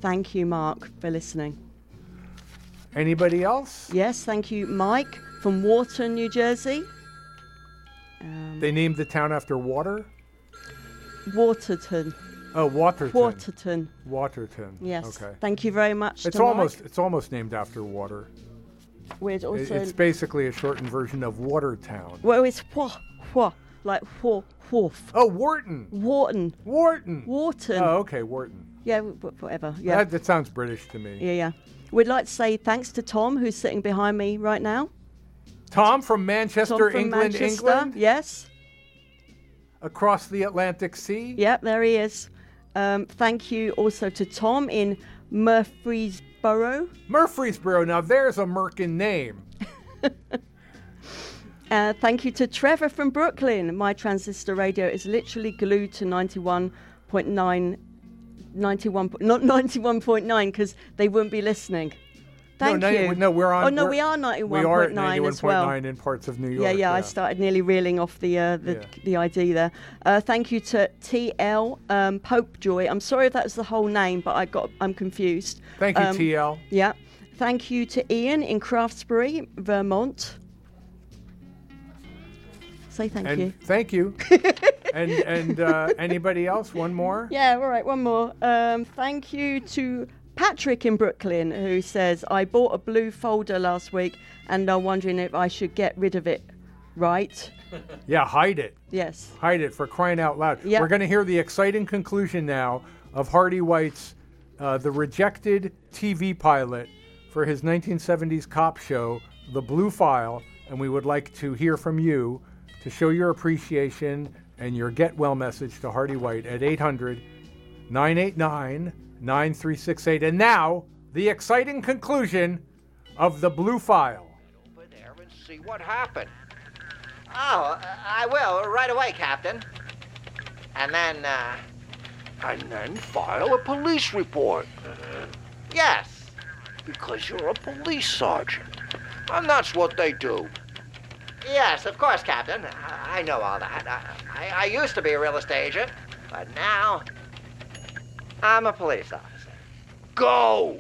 Thank you, Mark, for listening. Anybody else? Yes, thank you, Mike from Wharton, New Jersey. They named the town after water? Waterton. Oh, Waterton. Waterton. Waterton. Yes. Okay. Thank you very much. It's to almost Mike. it's almost named after water. We'd also. It's basically a shortened version of Watertown. Well, it's like wharf. Oh, Wharton. Wharton. Wharton. Wharton. Oh, okay, Wharton. Yeah, whatever. Yeah. That sounds British to me. Yeah. We'd like to say thanks to Tom, who's sitting behind me right now. Tom from Manchester, Tom from England. Manchester, England. Yes. Across the Atlantic Sea. Yep, there he is. Thank you also to Tom in Murfreesboro. Murfreesboro. Now there's a Merkin name. Thank you to Trevor from Brooklyn. My transistor radio is literally glued to 91.9, not 91.9 because they wouldn't be listening. Thank you. No, we're on. Oh no, we are 91.9 We are at as well. 91.9 in parts of New York. Yeah. I started nearly reeling off the ID there. Thank you to TL Popejoy. I'm sorry if that's the whole name, but I'm confused. Thank you, TL. Yeah. Thank you to Ian in Craftsbury, Vermont. Say thank you. Thank you. and anybody else? One more? Yeah, all right, one more. Thank you to Patrick in Brooklyn, who says, I bought a blue folder last week and I'm wondering if I should get rid of it. Right? Yeah, hide it. Yes. Hide it, for crying out loud. Yep. We're going to hear the exciting conclusion now of Hardy White's The Rejected TV pilot for his 1970s cop show, The Blue File, and we would like to hear from you to show your appreciation and your get well message to Hardy White at 800-989-9368. And now, the exciting conclusion of The Blue File. Over there and see what happened. Oh, I will, right away, Captain. And then, And then file a police report. yes. Because you're a police sergeant. And that's what they do. Yes, of course, Captain. I know all that. I used to be a real estate agent, but now I'm a police officer. Go!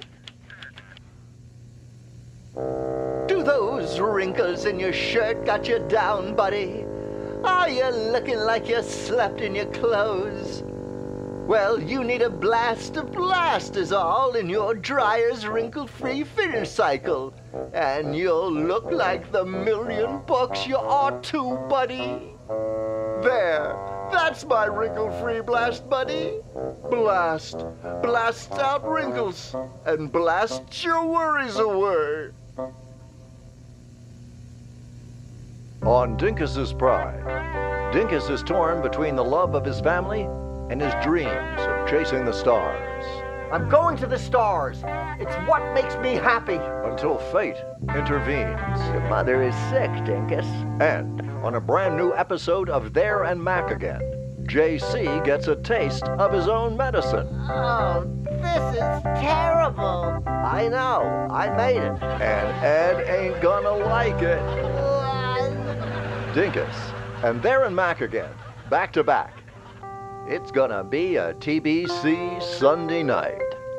Do those wrinkles in your shirt got you down, buddy? Are you looking like you slept in your clothes? Well, you need a blast is all in your dryer's wrinkle-free finish cycle. And you'll look like the $1,000,000 you ought to, buddy. There, that's my wrinkle-free blast, buddy. Blast. Blasts out wrinkles and blasts your worries away. On Dinkus's Pride, Dinkus is torn between the love of his family and his dreams of chasing the stars. I'm going to the stars. It's what makes me happy. Until fate intervenes. Your mother is sick, Dinkus. And on a brand new episode of There and Mac Again, JC gets a taste of his own medicine. Oh, this is terrible. I know. I made it. And Ed ain't gonna like it. Dinkus and There and Mac Again, back to back. It's gonna be a TBC Sunday night.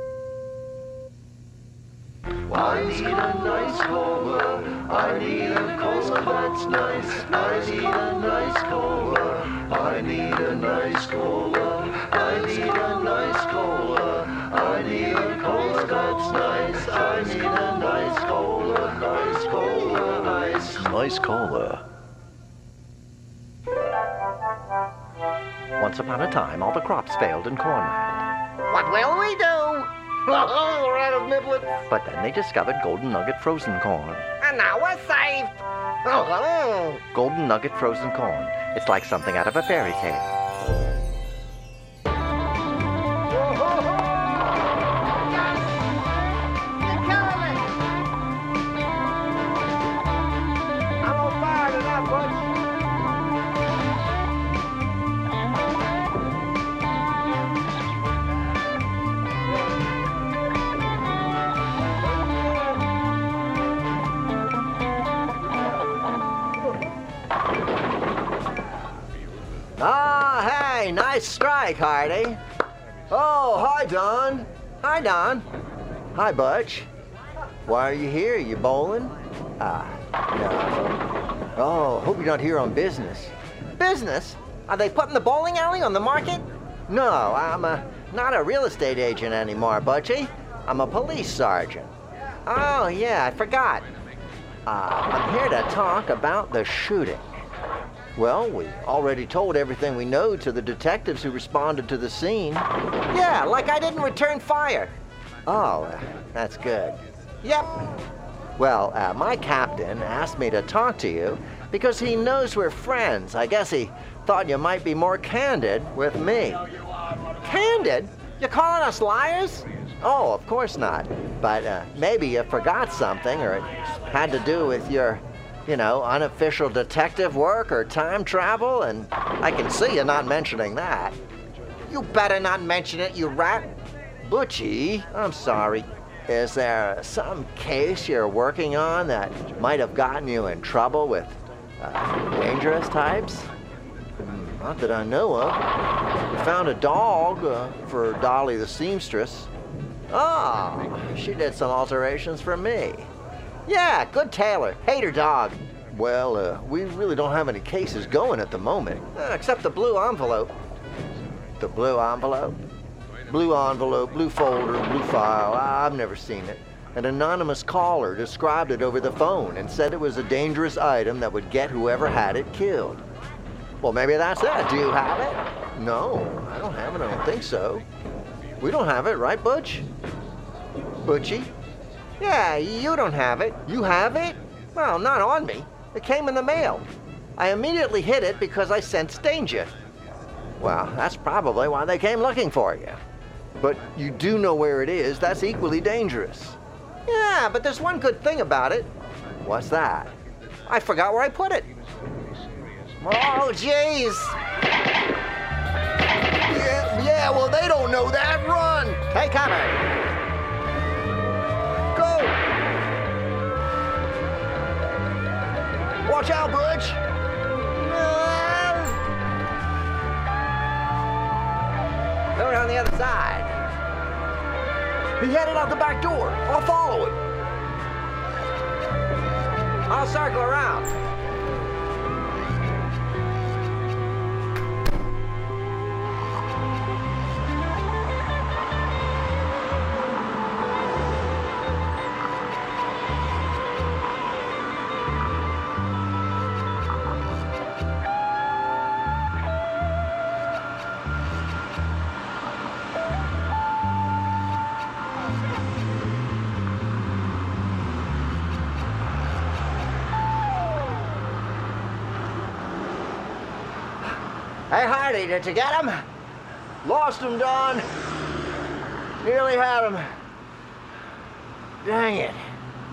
I need a nice cola. I need a cola that's nice. I need a nice cola. I need a nice cola. I need a nice cola. I need a cola that's nice. I need a nice cola. Nice cola. Nice cola. Once upon a time, all the crops failed in Cornland. What will we do? Oh, we're out of niblets. But then they discovered Golden Nugget frozen corn. And now we're saved. Oh. Golden Nugget frozen corn. It's like something out of a fairy tale. I'm on fire tonight, bud. Ah, hey, nice strike, Hardy. Oh, hi, Don. Hi, Don. Hi, Butch. Why are you here? You bowling? No. Oh, hope you're not here on business. Business? Are they putting the bowling alley on the market? No, I'm not a real estate agent anymore, Butchie. I'm a police sergeant. Oh, yeah, I forgot. I'm here to talk about the shooting. Well, we already told everything we know to the detectives who responded to the scene. Yeah, like I didn't return fire. Oh, that's good. Yep. Well, my captain asked me to talk to you because he knows we're friends. I guess he thought you might be more candid with me. Candid? You're calling us liars? Oh, of course not. But maybe you forgot something, or it had to do with your, unofficial detective work or time travel, and I can see you not mentioning that. You better not mention it, you rat. Butchie, I'm sorry. Is there some case you're working on that might have gotten you in trouble with dangerous types? Not that I know of. We found a dog for Dolly the seamstress. Oh, she did some alterations for me. Yeah, good tailor. Hate her dog. Well, we really don't have any cases going at the moment. Except the blue envelope. The blue envelope? Blue envelope, blue folder, blue file. I've never seen it. An anonymous caller described it over the phone and said it was a dangerous item that would get whoever had it killed. Well, maybe that's it. Do you have it? No, I don't have it. I don't think so. We don't have it, right, Butch? Butchie? Yeah, you don't have it. You have it? Well, not on me. It came in the mail. I immediately hid it because I sensed danger. Well, that's probably why they came looking for you. But you do know where it is. That's equally dangerous. Yeah, but there's one good thing about it. What's that? I forgot where I put it. Oh, jeez. Yeah, well, they don't know that. Run! Take cover. Go! Watch out, Butch! Going on the other side. He headed out the back door. I'll follow him. I'll circle around. Hey, Hardy, did you get him? Lost him, Don. Nearly had him. Dang it.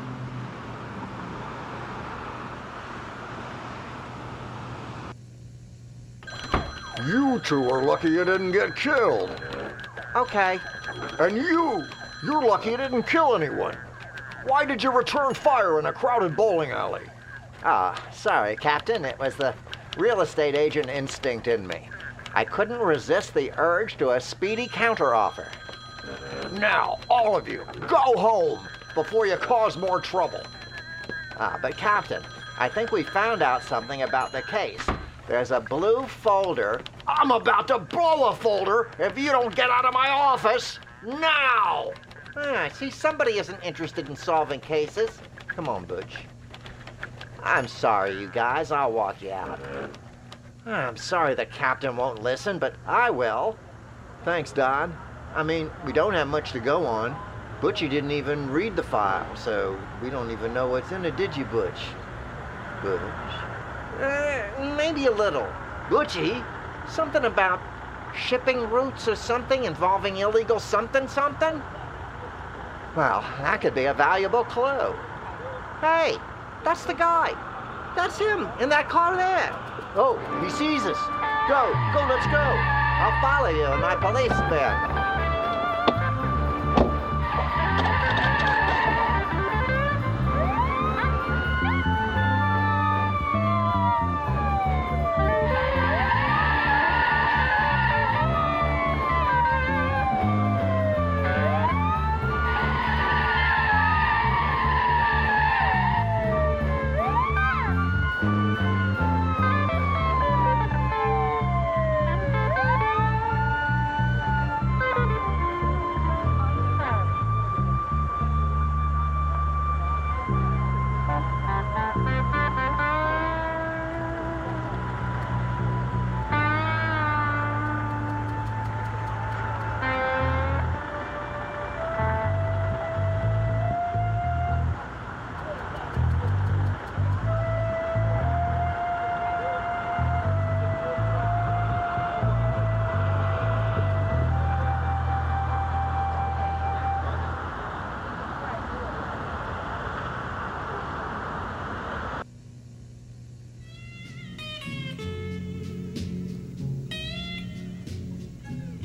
You two are lucky you didn't get killed. Okay. And you're lucky you didn't kill anyone. Why did you return fire in a crowded bowling alley? Sorry, Captain. It was the real estate agent instinct in me. I couldn't resist the urge to a speedy counteroffer. Now, all of you, go home before you cause more trouble. But Captain, I think we found out something about the case. There's a blue folder. I'm about to blow a folder if you don't get out of my office now! I see somebody isn't interested in solving cases. Come on, Butch. I'm sorry, you guys. I'll walk you out. I'm sorry the captain won't listen, but I will. Thanks, Don. I mean, we don't have much to go on. Butchie didn't even read the file, so we don't even know what's in it, did you, Butch? Butch? Maybe a little. Butchie? Something about shipping routes or something involving illegal something? Well, that could be a valuable clue. Hey, that's the guy. That's him in that car there. Oh, he sees us. Go, let's go. I'll follow you in my police van.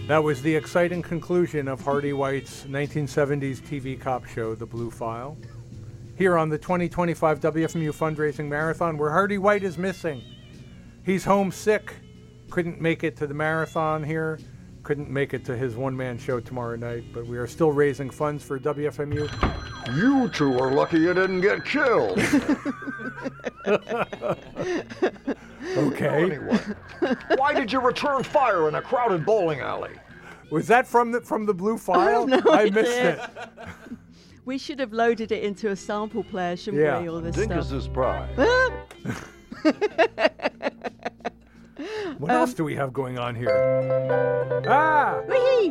That was the exciting conclusion of Hardy White's 1970s TV cop show, The Blue File. Here on the 2025 WFMU Fundraising Marathon, where Hardy White is missing. He's homesick. Couldn't make it to the marathon here. Couldn't make it to his one-man show tomorrow night, but we are still raising funds for WFMU. You two are lucky you didn't get killed. Okay. Anyway, why did you return fire in a crowded bowling alley? Was that from the Blue File? No I idea. missed it. We should have loaded it into a sample player, shouldn't we? All this Dingus' pride. What else do we have going on here? Ah! Whee!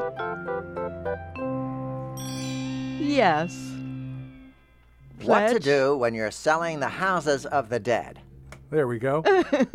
Yes. What to Pledge. do when you're selling the houses of the dead. There we go.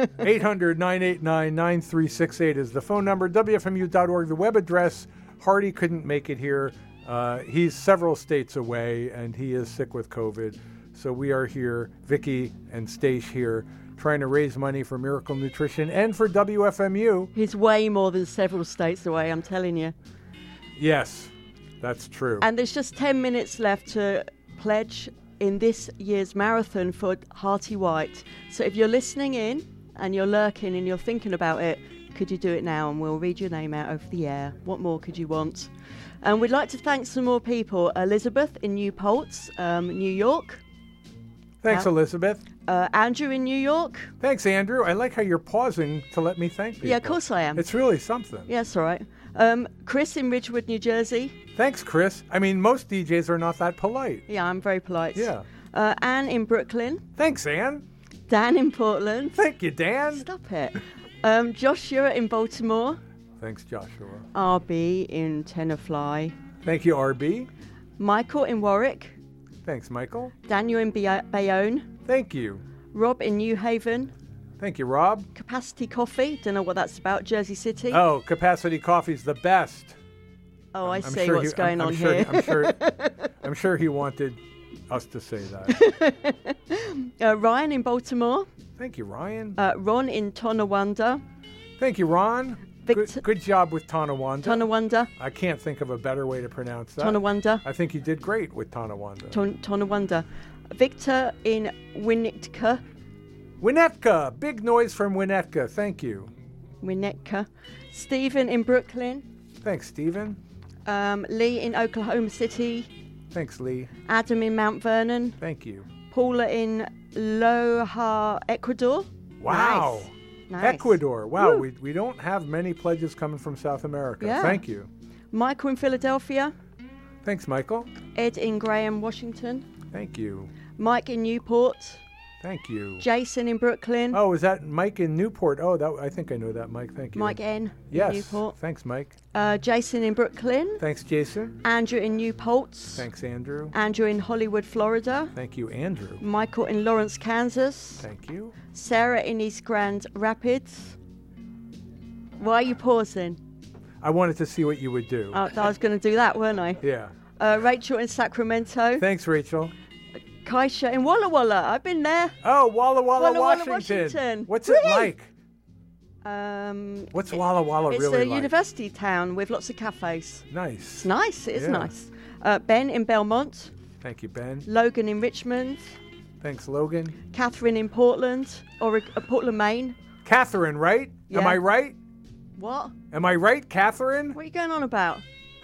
800-989-9368 is the phone number. WFMU.org, the web address. Hardy couldn't make it here. He's several states away, and he is sick with COVID. So we are here, Vicky and Stace here, trying to raise money for Miracle Nutrition and for WFMU. He's way more than several states away, I'm telling you. Yes, that's true. And there's just 10 minutes left to pledge in this year's marathon for Hearty White. So if you're listening in and you're lurking and you're thinking about it, could you do it now? And we'll read your name out over the air. What more could you want? And we'd like to thank some more people. Elizabeth in Newport, New York. Thanks, Elizabeth. Andrew in New York. Thanks, Andrew. I like how you're pausing to let me thank people. Yeah, of course I am. It's really something. Yeah, that's all right. Chris in Ridgewood, New Jersey. Thanks, Chris. I mean, most DJs are not that polite. Yeah, I'm very polite. Yeah. Anne in Brooklyn. Thanks, Anne. Dan in Portland. Thank you, Dan. Stop it. Joshua in Baltimore. Thanks, Joshua. RB in Tenafly. Thank you, RB. Michael in Warwick. Thanks, Michael. Daniel in Bayonne. Thank you. Rob in New Haven. Thank you, Rob. Capacity Coffee. Don't know what that's about. Jersey City. Oh, Capacity Coffee's the best. Oh, I I'm see sure what's going on sure, here. I'm sure he wanted us to say that. Ryan in Baltimore. Thank you, Ryan. Ron in Tonawanda. Thank you, Ron. Good job with Tonawanda. Tonawanda. I can't think of a better way to pronounce that. Tonawanda. I think you did great with Tonawanda. Tonawanda. Victor in Winnetka. Winnetka. Big noise from Winnetka. Thank you. Winnetka. Stephen in Brooklyn. Thanks, Stephen. Lee in Oklahoma City. Thanks, Lee. Adam in Mount Vernon. Thank you. Paula in Loja, Ecuador. Wow. Nice. Ecuador. Wow, we don't have many pledges coming from South America. Yeah. Thank you. Michael in Philadelphia. Thanks, Michael. Ed in Graham, Washington. Thank you. Mike in Newport. Thank you. Jason in Brooklyn. Oh, is that Mike in Newport? Oh, I think I know that, Mike. Thank you. Mike N. Yes. in Newport. Thanks, Mike. Jason in Brooklyn. Thanks, Jason. Andrew in Newport. Thanks, Andrew. Andrew in Hollywood, Florida. Thank you, Andrew. Michael in Lawrence, Kansas. Thank you. Sarah in East Grand Rapids. Why are you pausing? I wanted to see what you would do. I was going to do that, weren't I? Yeah. Rachel in Sacramento. Thanks, Rachel. Kaisha in Walla Walla. I've been there. Oh, Walla Walla, Walla, Washington. What's Whee! it like? What's Walla Walla it's really a like? university town with lots of cafes. Nice. It's nice. It is Yeah. nice. Ben in Belmont. Thank you, Ben. Logan in Richmond. Thanks, Logan. Catherine in Portland, Portland, Maine. Catherine, right? Yeah. Am I right? What? Am I right, Catherine? What are you going on about?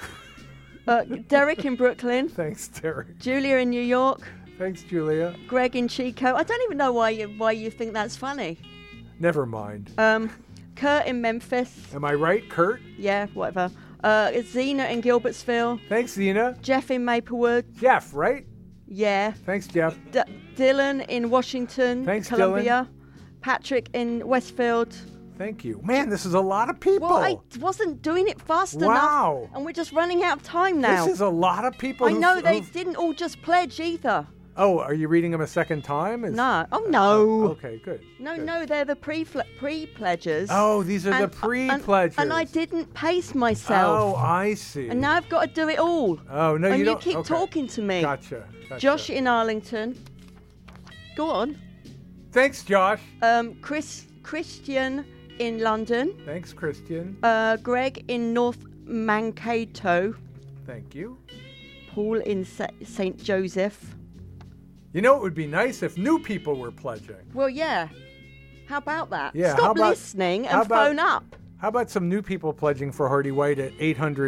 Derek in Brooklyn. Thanks, Derek. Julia in New York. Thanks, Julia. Greg in Chico. I don't even know why you think that's funny. Never mind. Kurt in Memphis. Am I right, Kurt? Yeah, whatever. Zena in Gilbertsville. Thanks, Zena. Jeff in Maplewood. Jeff, right? Yeah. Thanks, Jeff. Dylan in Washington, Thanks, Columbia. Patrick in Westfield. Thank you. Man, this is a lot of people. Well, I wasn't doing it fast enough. And we're just running out of time now. This is a lot of people. I know they didn't all just pledge either. Oh, are you reading them a second time? No. Oh, no. Okay, good. No, they're the pre-pledges. Oh, these are the pre-pledges. And I didn't pace myself. Oh, I see. And now I've got to do it all. Oh, no, and you don't. keep talking to me. Gotcha. Josh in Arlington. Go on. Thanks, Josh. Christian in London. Thanks, Christian. Greg in North Mankato. Thank you. Paul in St. Joseph. You know, it would be nice if new people were pledging. Well, yeah. How about that? Yeah, how Stop about- listening how and about- phone up. How about some new people pledging for Hardy White at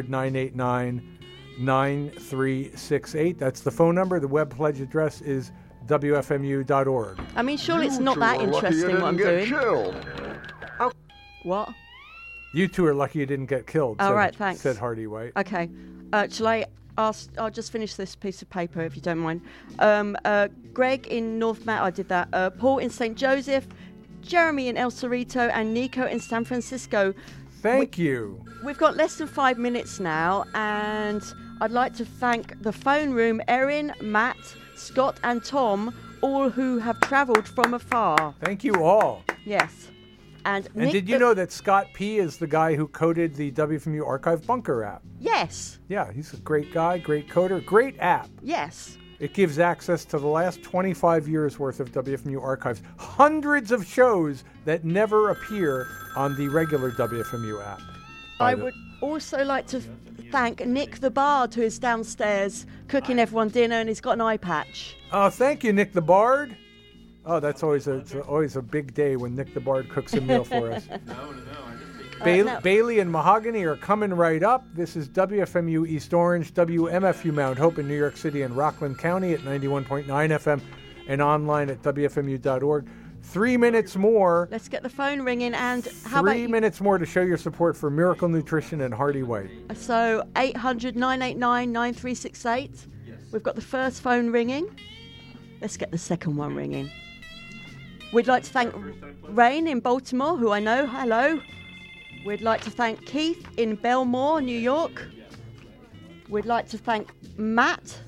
800-989-9368? That's the phone number. The web pledge address is wfmu.org. I mean, surely it's not that interesting what I'm doing. Killed. Oh, what? You two are lucky you didn't get killed. All said, right, thanks. Said Hardy White. Okay. Shall I ask? I'll just finish this piece of paper if you don't mind. Greg in North Mount, I did that. Paul in St. Joseph, Jeremy in El Cerrito, and Nico in San Francisco. Thank you. We've got less than 5 minutes now, and I'd like to thank the phone room, Erin, Matt, Scott, and Tom, all who have travelled from afar. Thank you all. Yes. And And Nick did you know that Scott P. is the guy who coded the WFMU Archive Bunker app? Yes. Yeah, he's a great guy, great coder, great app. Yes. It gives access to the last 25 years worth of WFMU archives. Hundreds of shows that never appear on the regular WFMU app. I would also like to thank Nick the Bard, who is downstairs cooking everyone dinner, and he's got an eye patch. Oh, thank you, Nick the Bard. Oh, that's always a big day when Nick the Bard cooks a meal for us. No. Bailey and Mahogany are coming right up. This is WFMU East Orange, WMFU Mount Hope in New York City and Rockland County at 91.9 FM and online at WFMU.org. 3 minutes more. Let's get the phone ringing, and how about 3 minutes more to show your support for Miracle Nutrition and Hardy White. So 800-989-9368. We've got the first phone ringing. Let's get the second one ringing. We'd like to thank Rain in Baltimore, who I know. Hello. We'd like to thank Keith in Belmore, New York. We'd like to thank Matt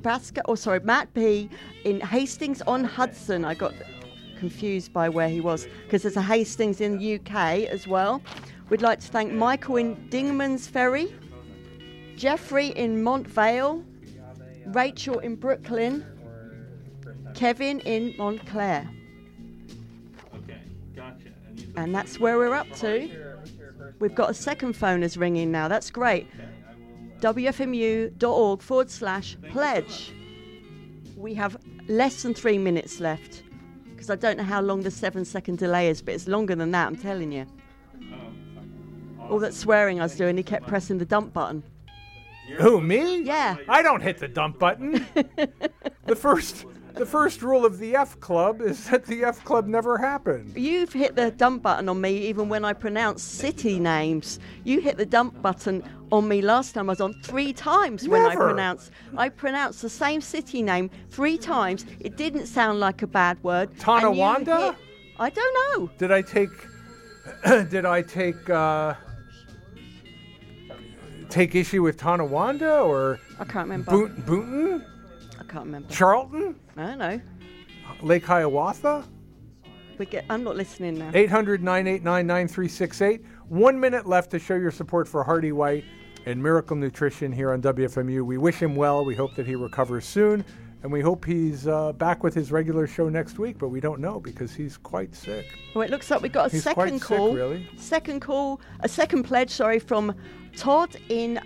P. in Hastings-on-Hudson. I got confused by where he was because there's a Hastings in the UK as well. We'd like to thank Michael in Dingman's Ferry, Jeffrey in Montvale, Rachel in Brooklyn, Kevin in Montclair. Okay, gotcha. And that's where we're up to. We've got a second phone is ringing now. That's great. WFMU.org/pledge. We have less than 3 minutes left because I don't know how long the 7-second delay is, but it's longer than that, I'm telling you. All that swearing I was doing, he kept pressing the dump button. Who, me? Yeah. I don't hit the dump button. The first rule of the F Club is that the F Club never happened. You've hit the dump button on me even when I pronounce city names. You hit the dump button on me last time I was on 3 times when Never. I pronounced the same city name 3 times. It didn't sound like a bad word. and you Tonawanda? hit- I don't know. Did I take take issue with Tonawanda or I can't remember. Boonton? I can't remember. Charlton? I don't know. Lake Hiawatha? I'm not listening now. 800-989-9368. 1 minute left to show your support for Hardy White and Miracle Nutrition here on WFMU. We wish him well. We hope that he recovers soon. And we hope he's back with his regular show next week, but we don't know because he's quite sick. Well, it looks like we got a He's second quite sick, call. really. A second pledge, from Todd in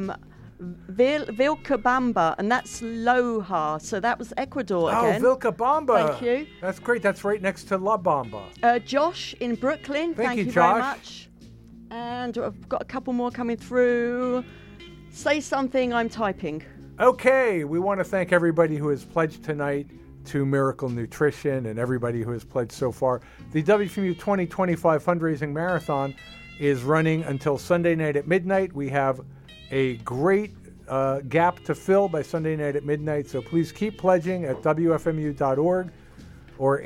Vilcabamba, and that's Loja. So that was Ecuador again. Oh, Vilcabamba. Thank you. That's great. That's right next to La Bamba. Josh in Brooklyn. Thank you, very Josh. much. And I've got a couple more coming through. Say something, I'm typing. Okay, we want to thank everybody who has pledged tonight to Miracle Nutrition and everybody who has pledged so far. The WFMU 2025 fundraising marathon is running until Sunday night at midnight. We have a great gap to fill by Sunday night at midnight, so please keep pledging at WFMU.org or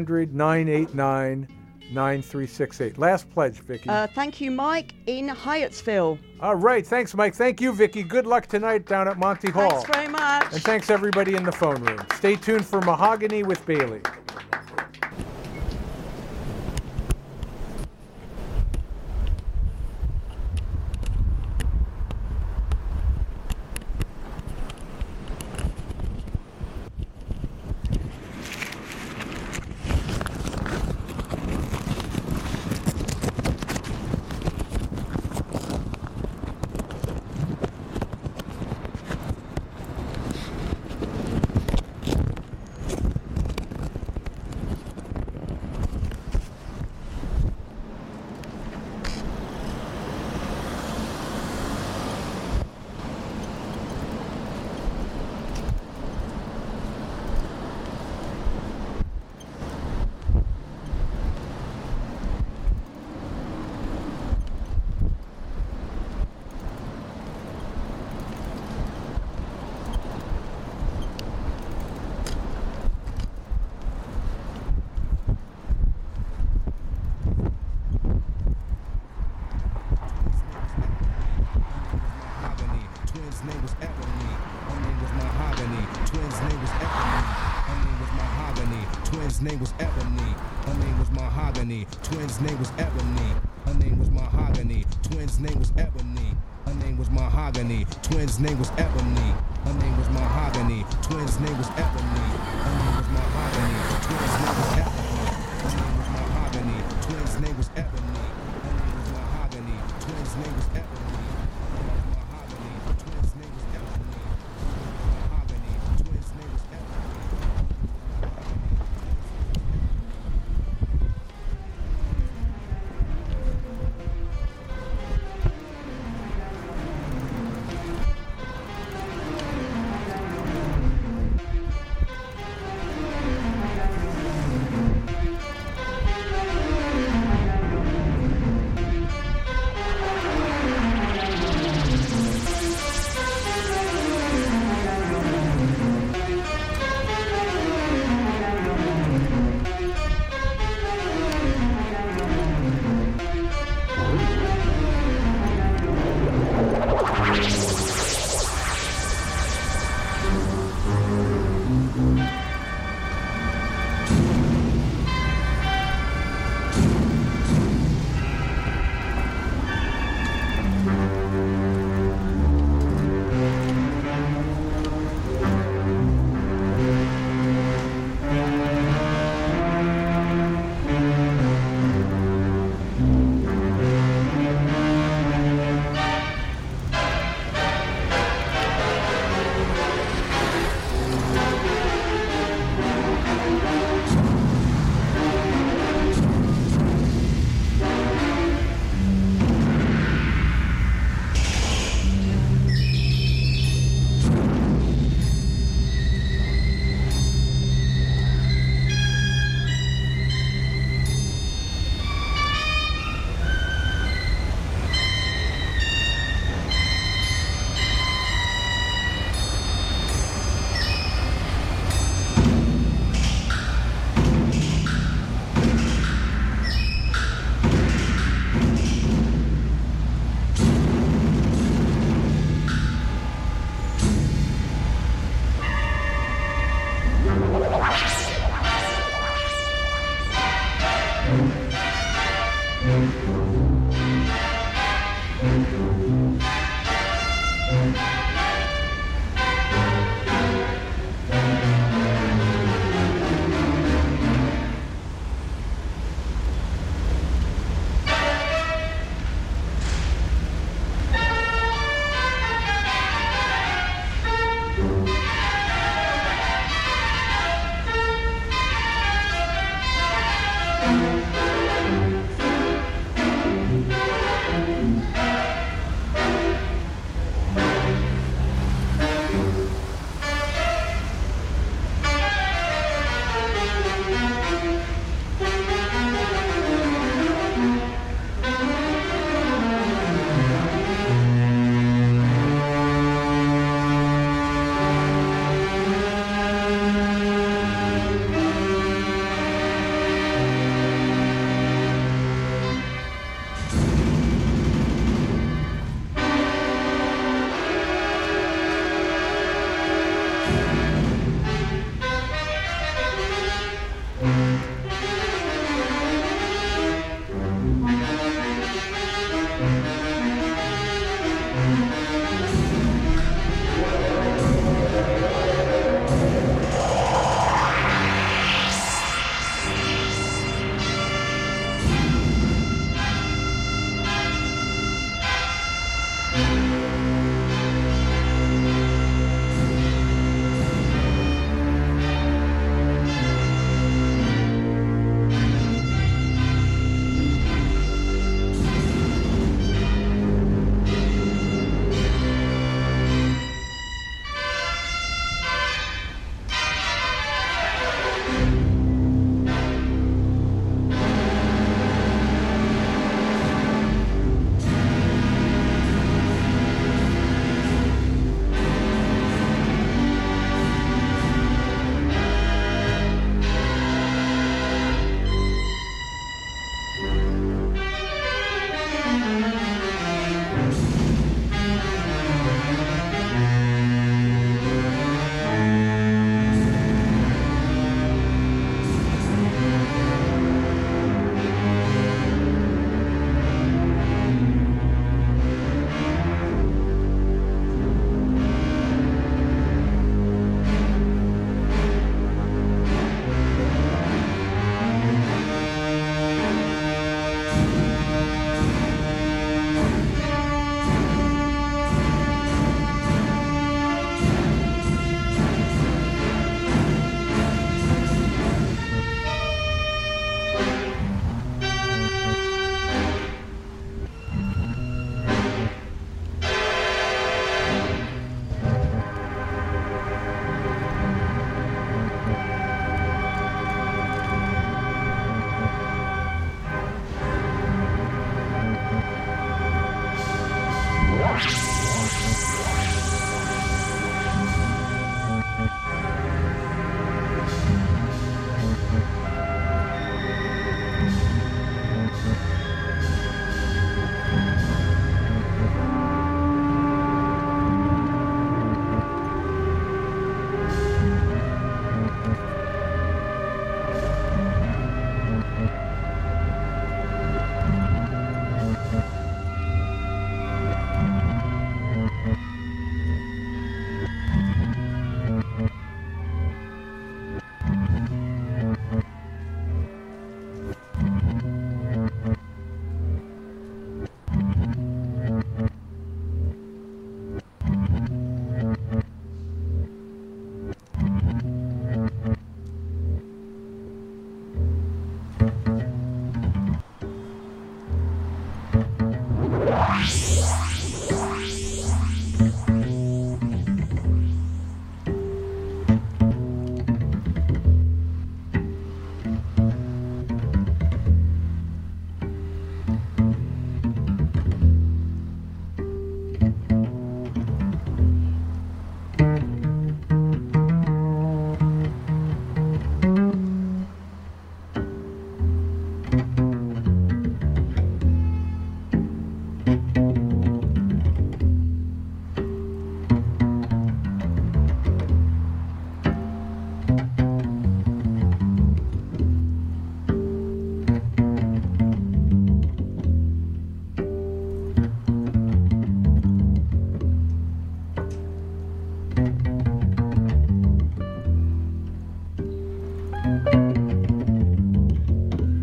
800-989-9368. Last pledge, Vicki. Thank you, Mike in Hyattsville. All right, thanks, Mike. Thank you, Vicki. Good luck tonight down at Monty Hall. Thanks very much. And thanks everybody in the phone room. Stay tuned for Mahogany with Bailey. mahogany. Twins' name was Ebony. Her name was mahogany. Twins' name was Ebony. Her name was mahogany. Twins' name was Ebony. Her name was mahogany. Twins' name was Ebony. Her name was mahogany. Twins' name was Ebony. Her name was mahogany. Twins' name was Ebony. Her name was mahogany. Twins' name was Ebony.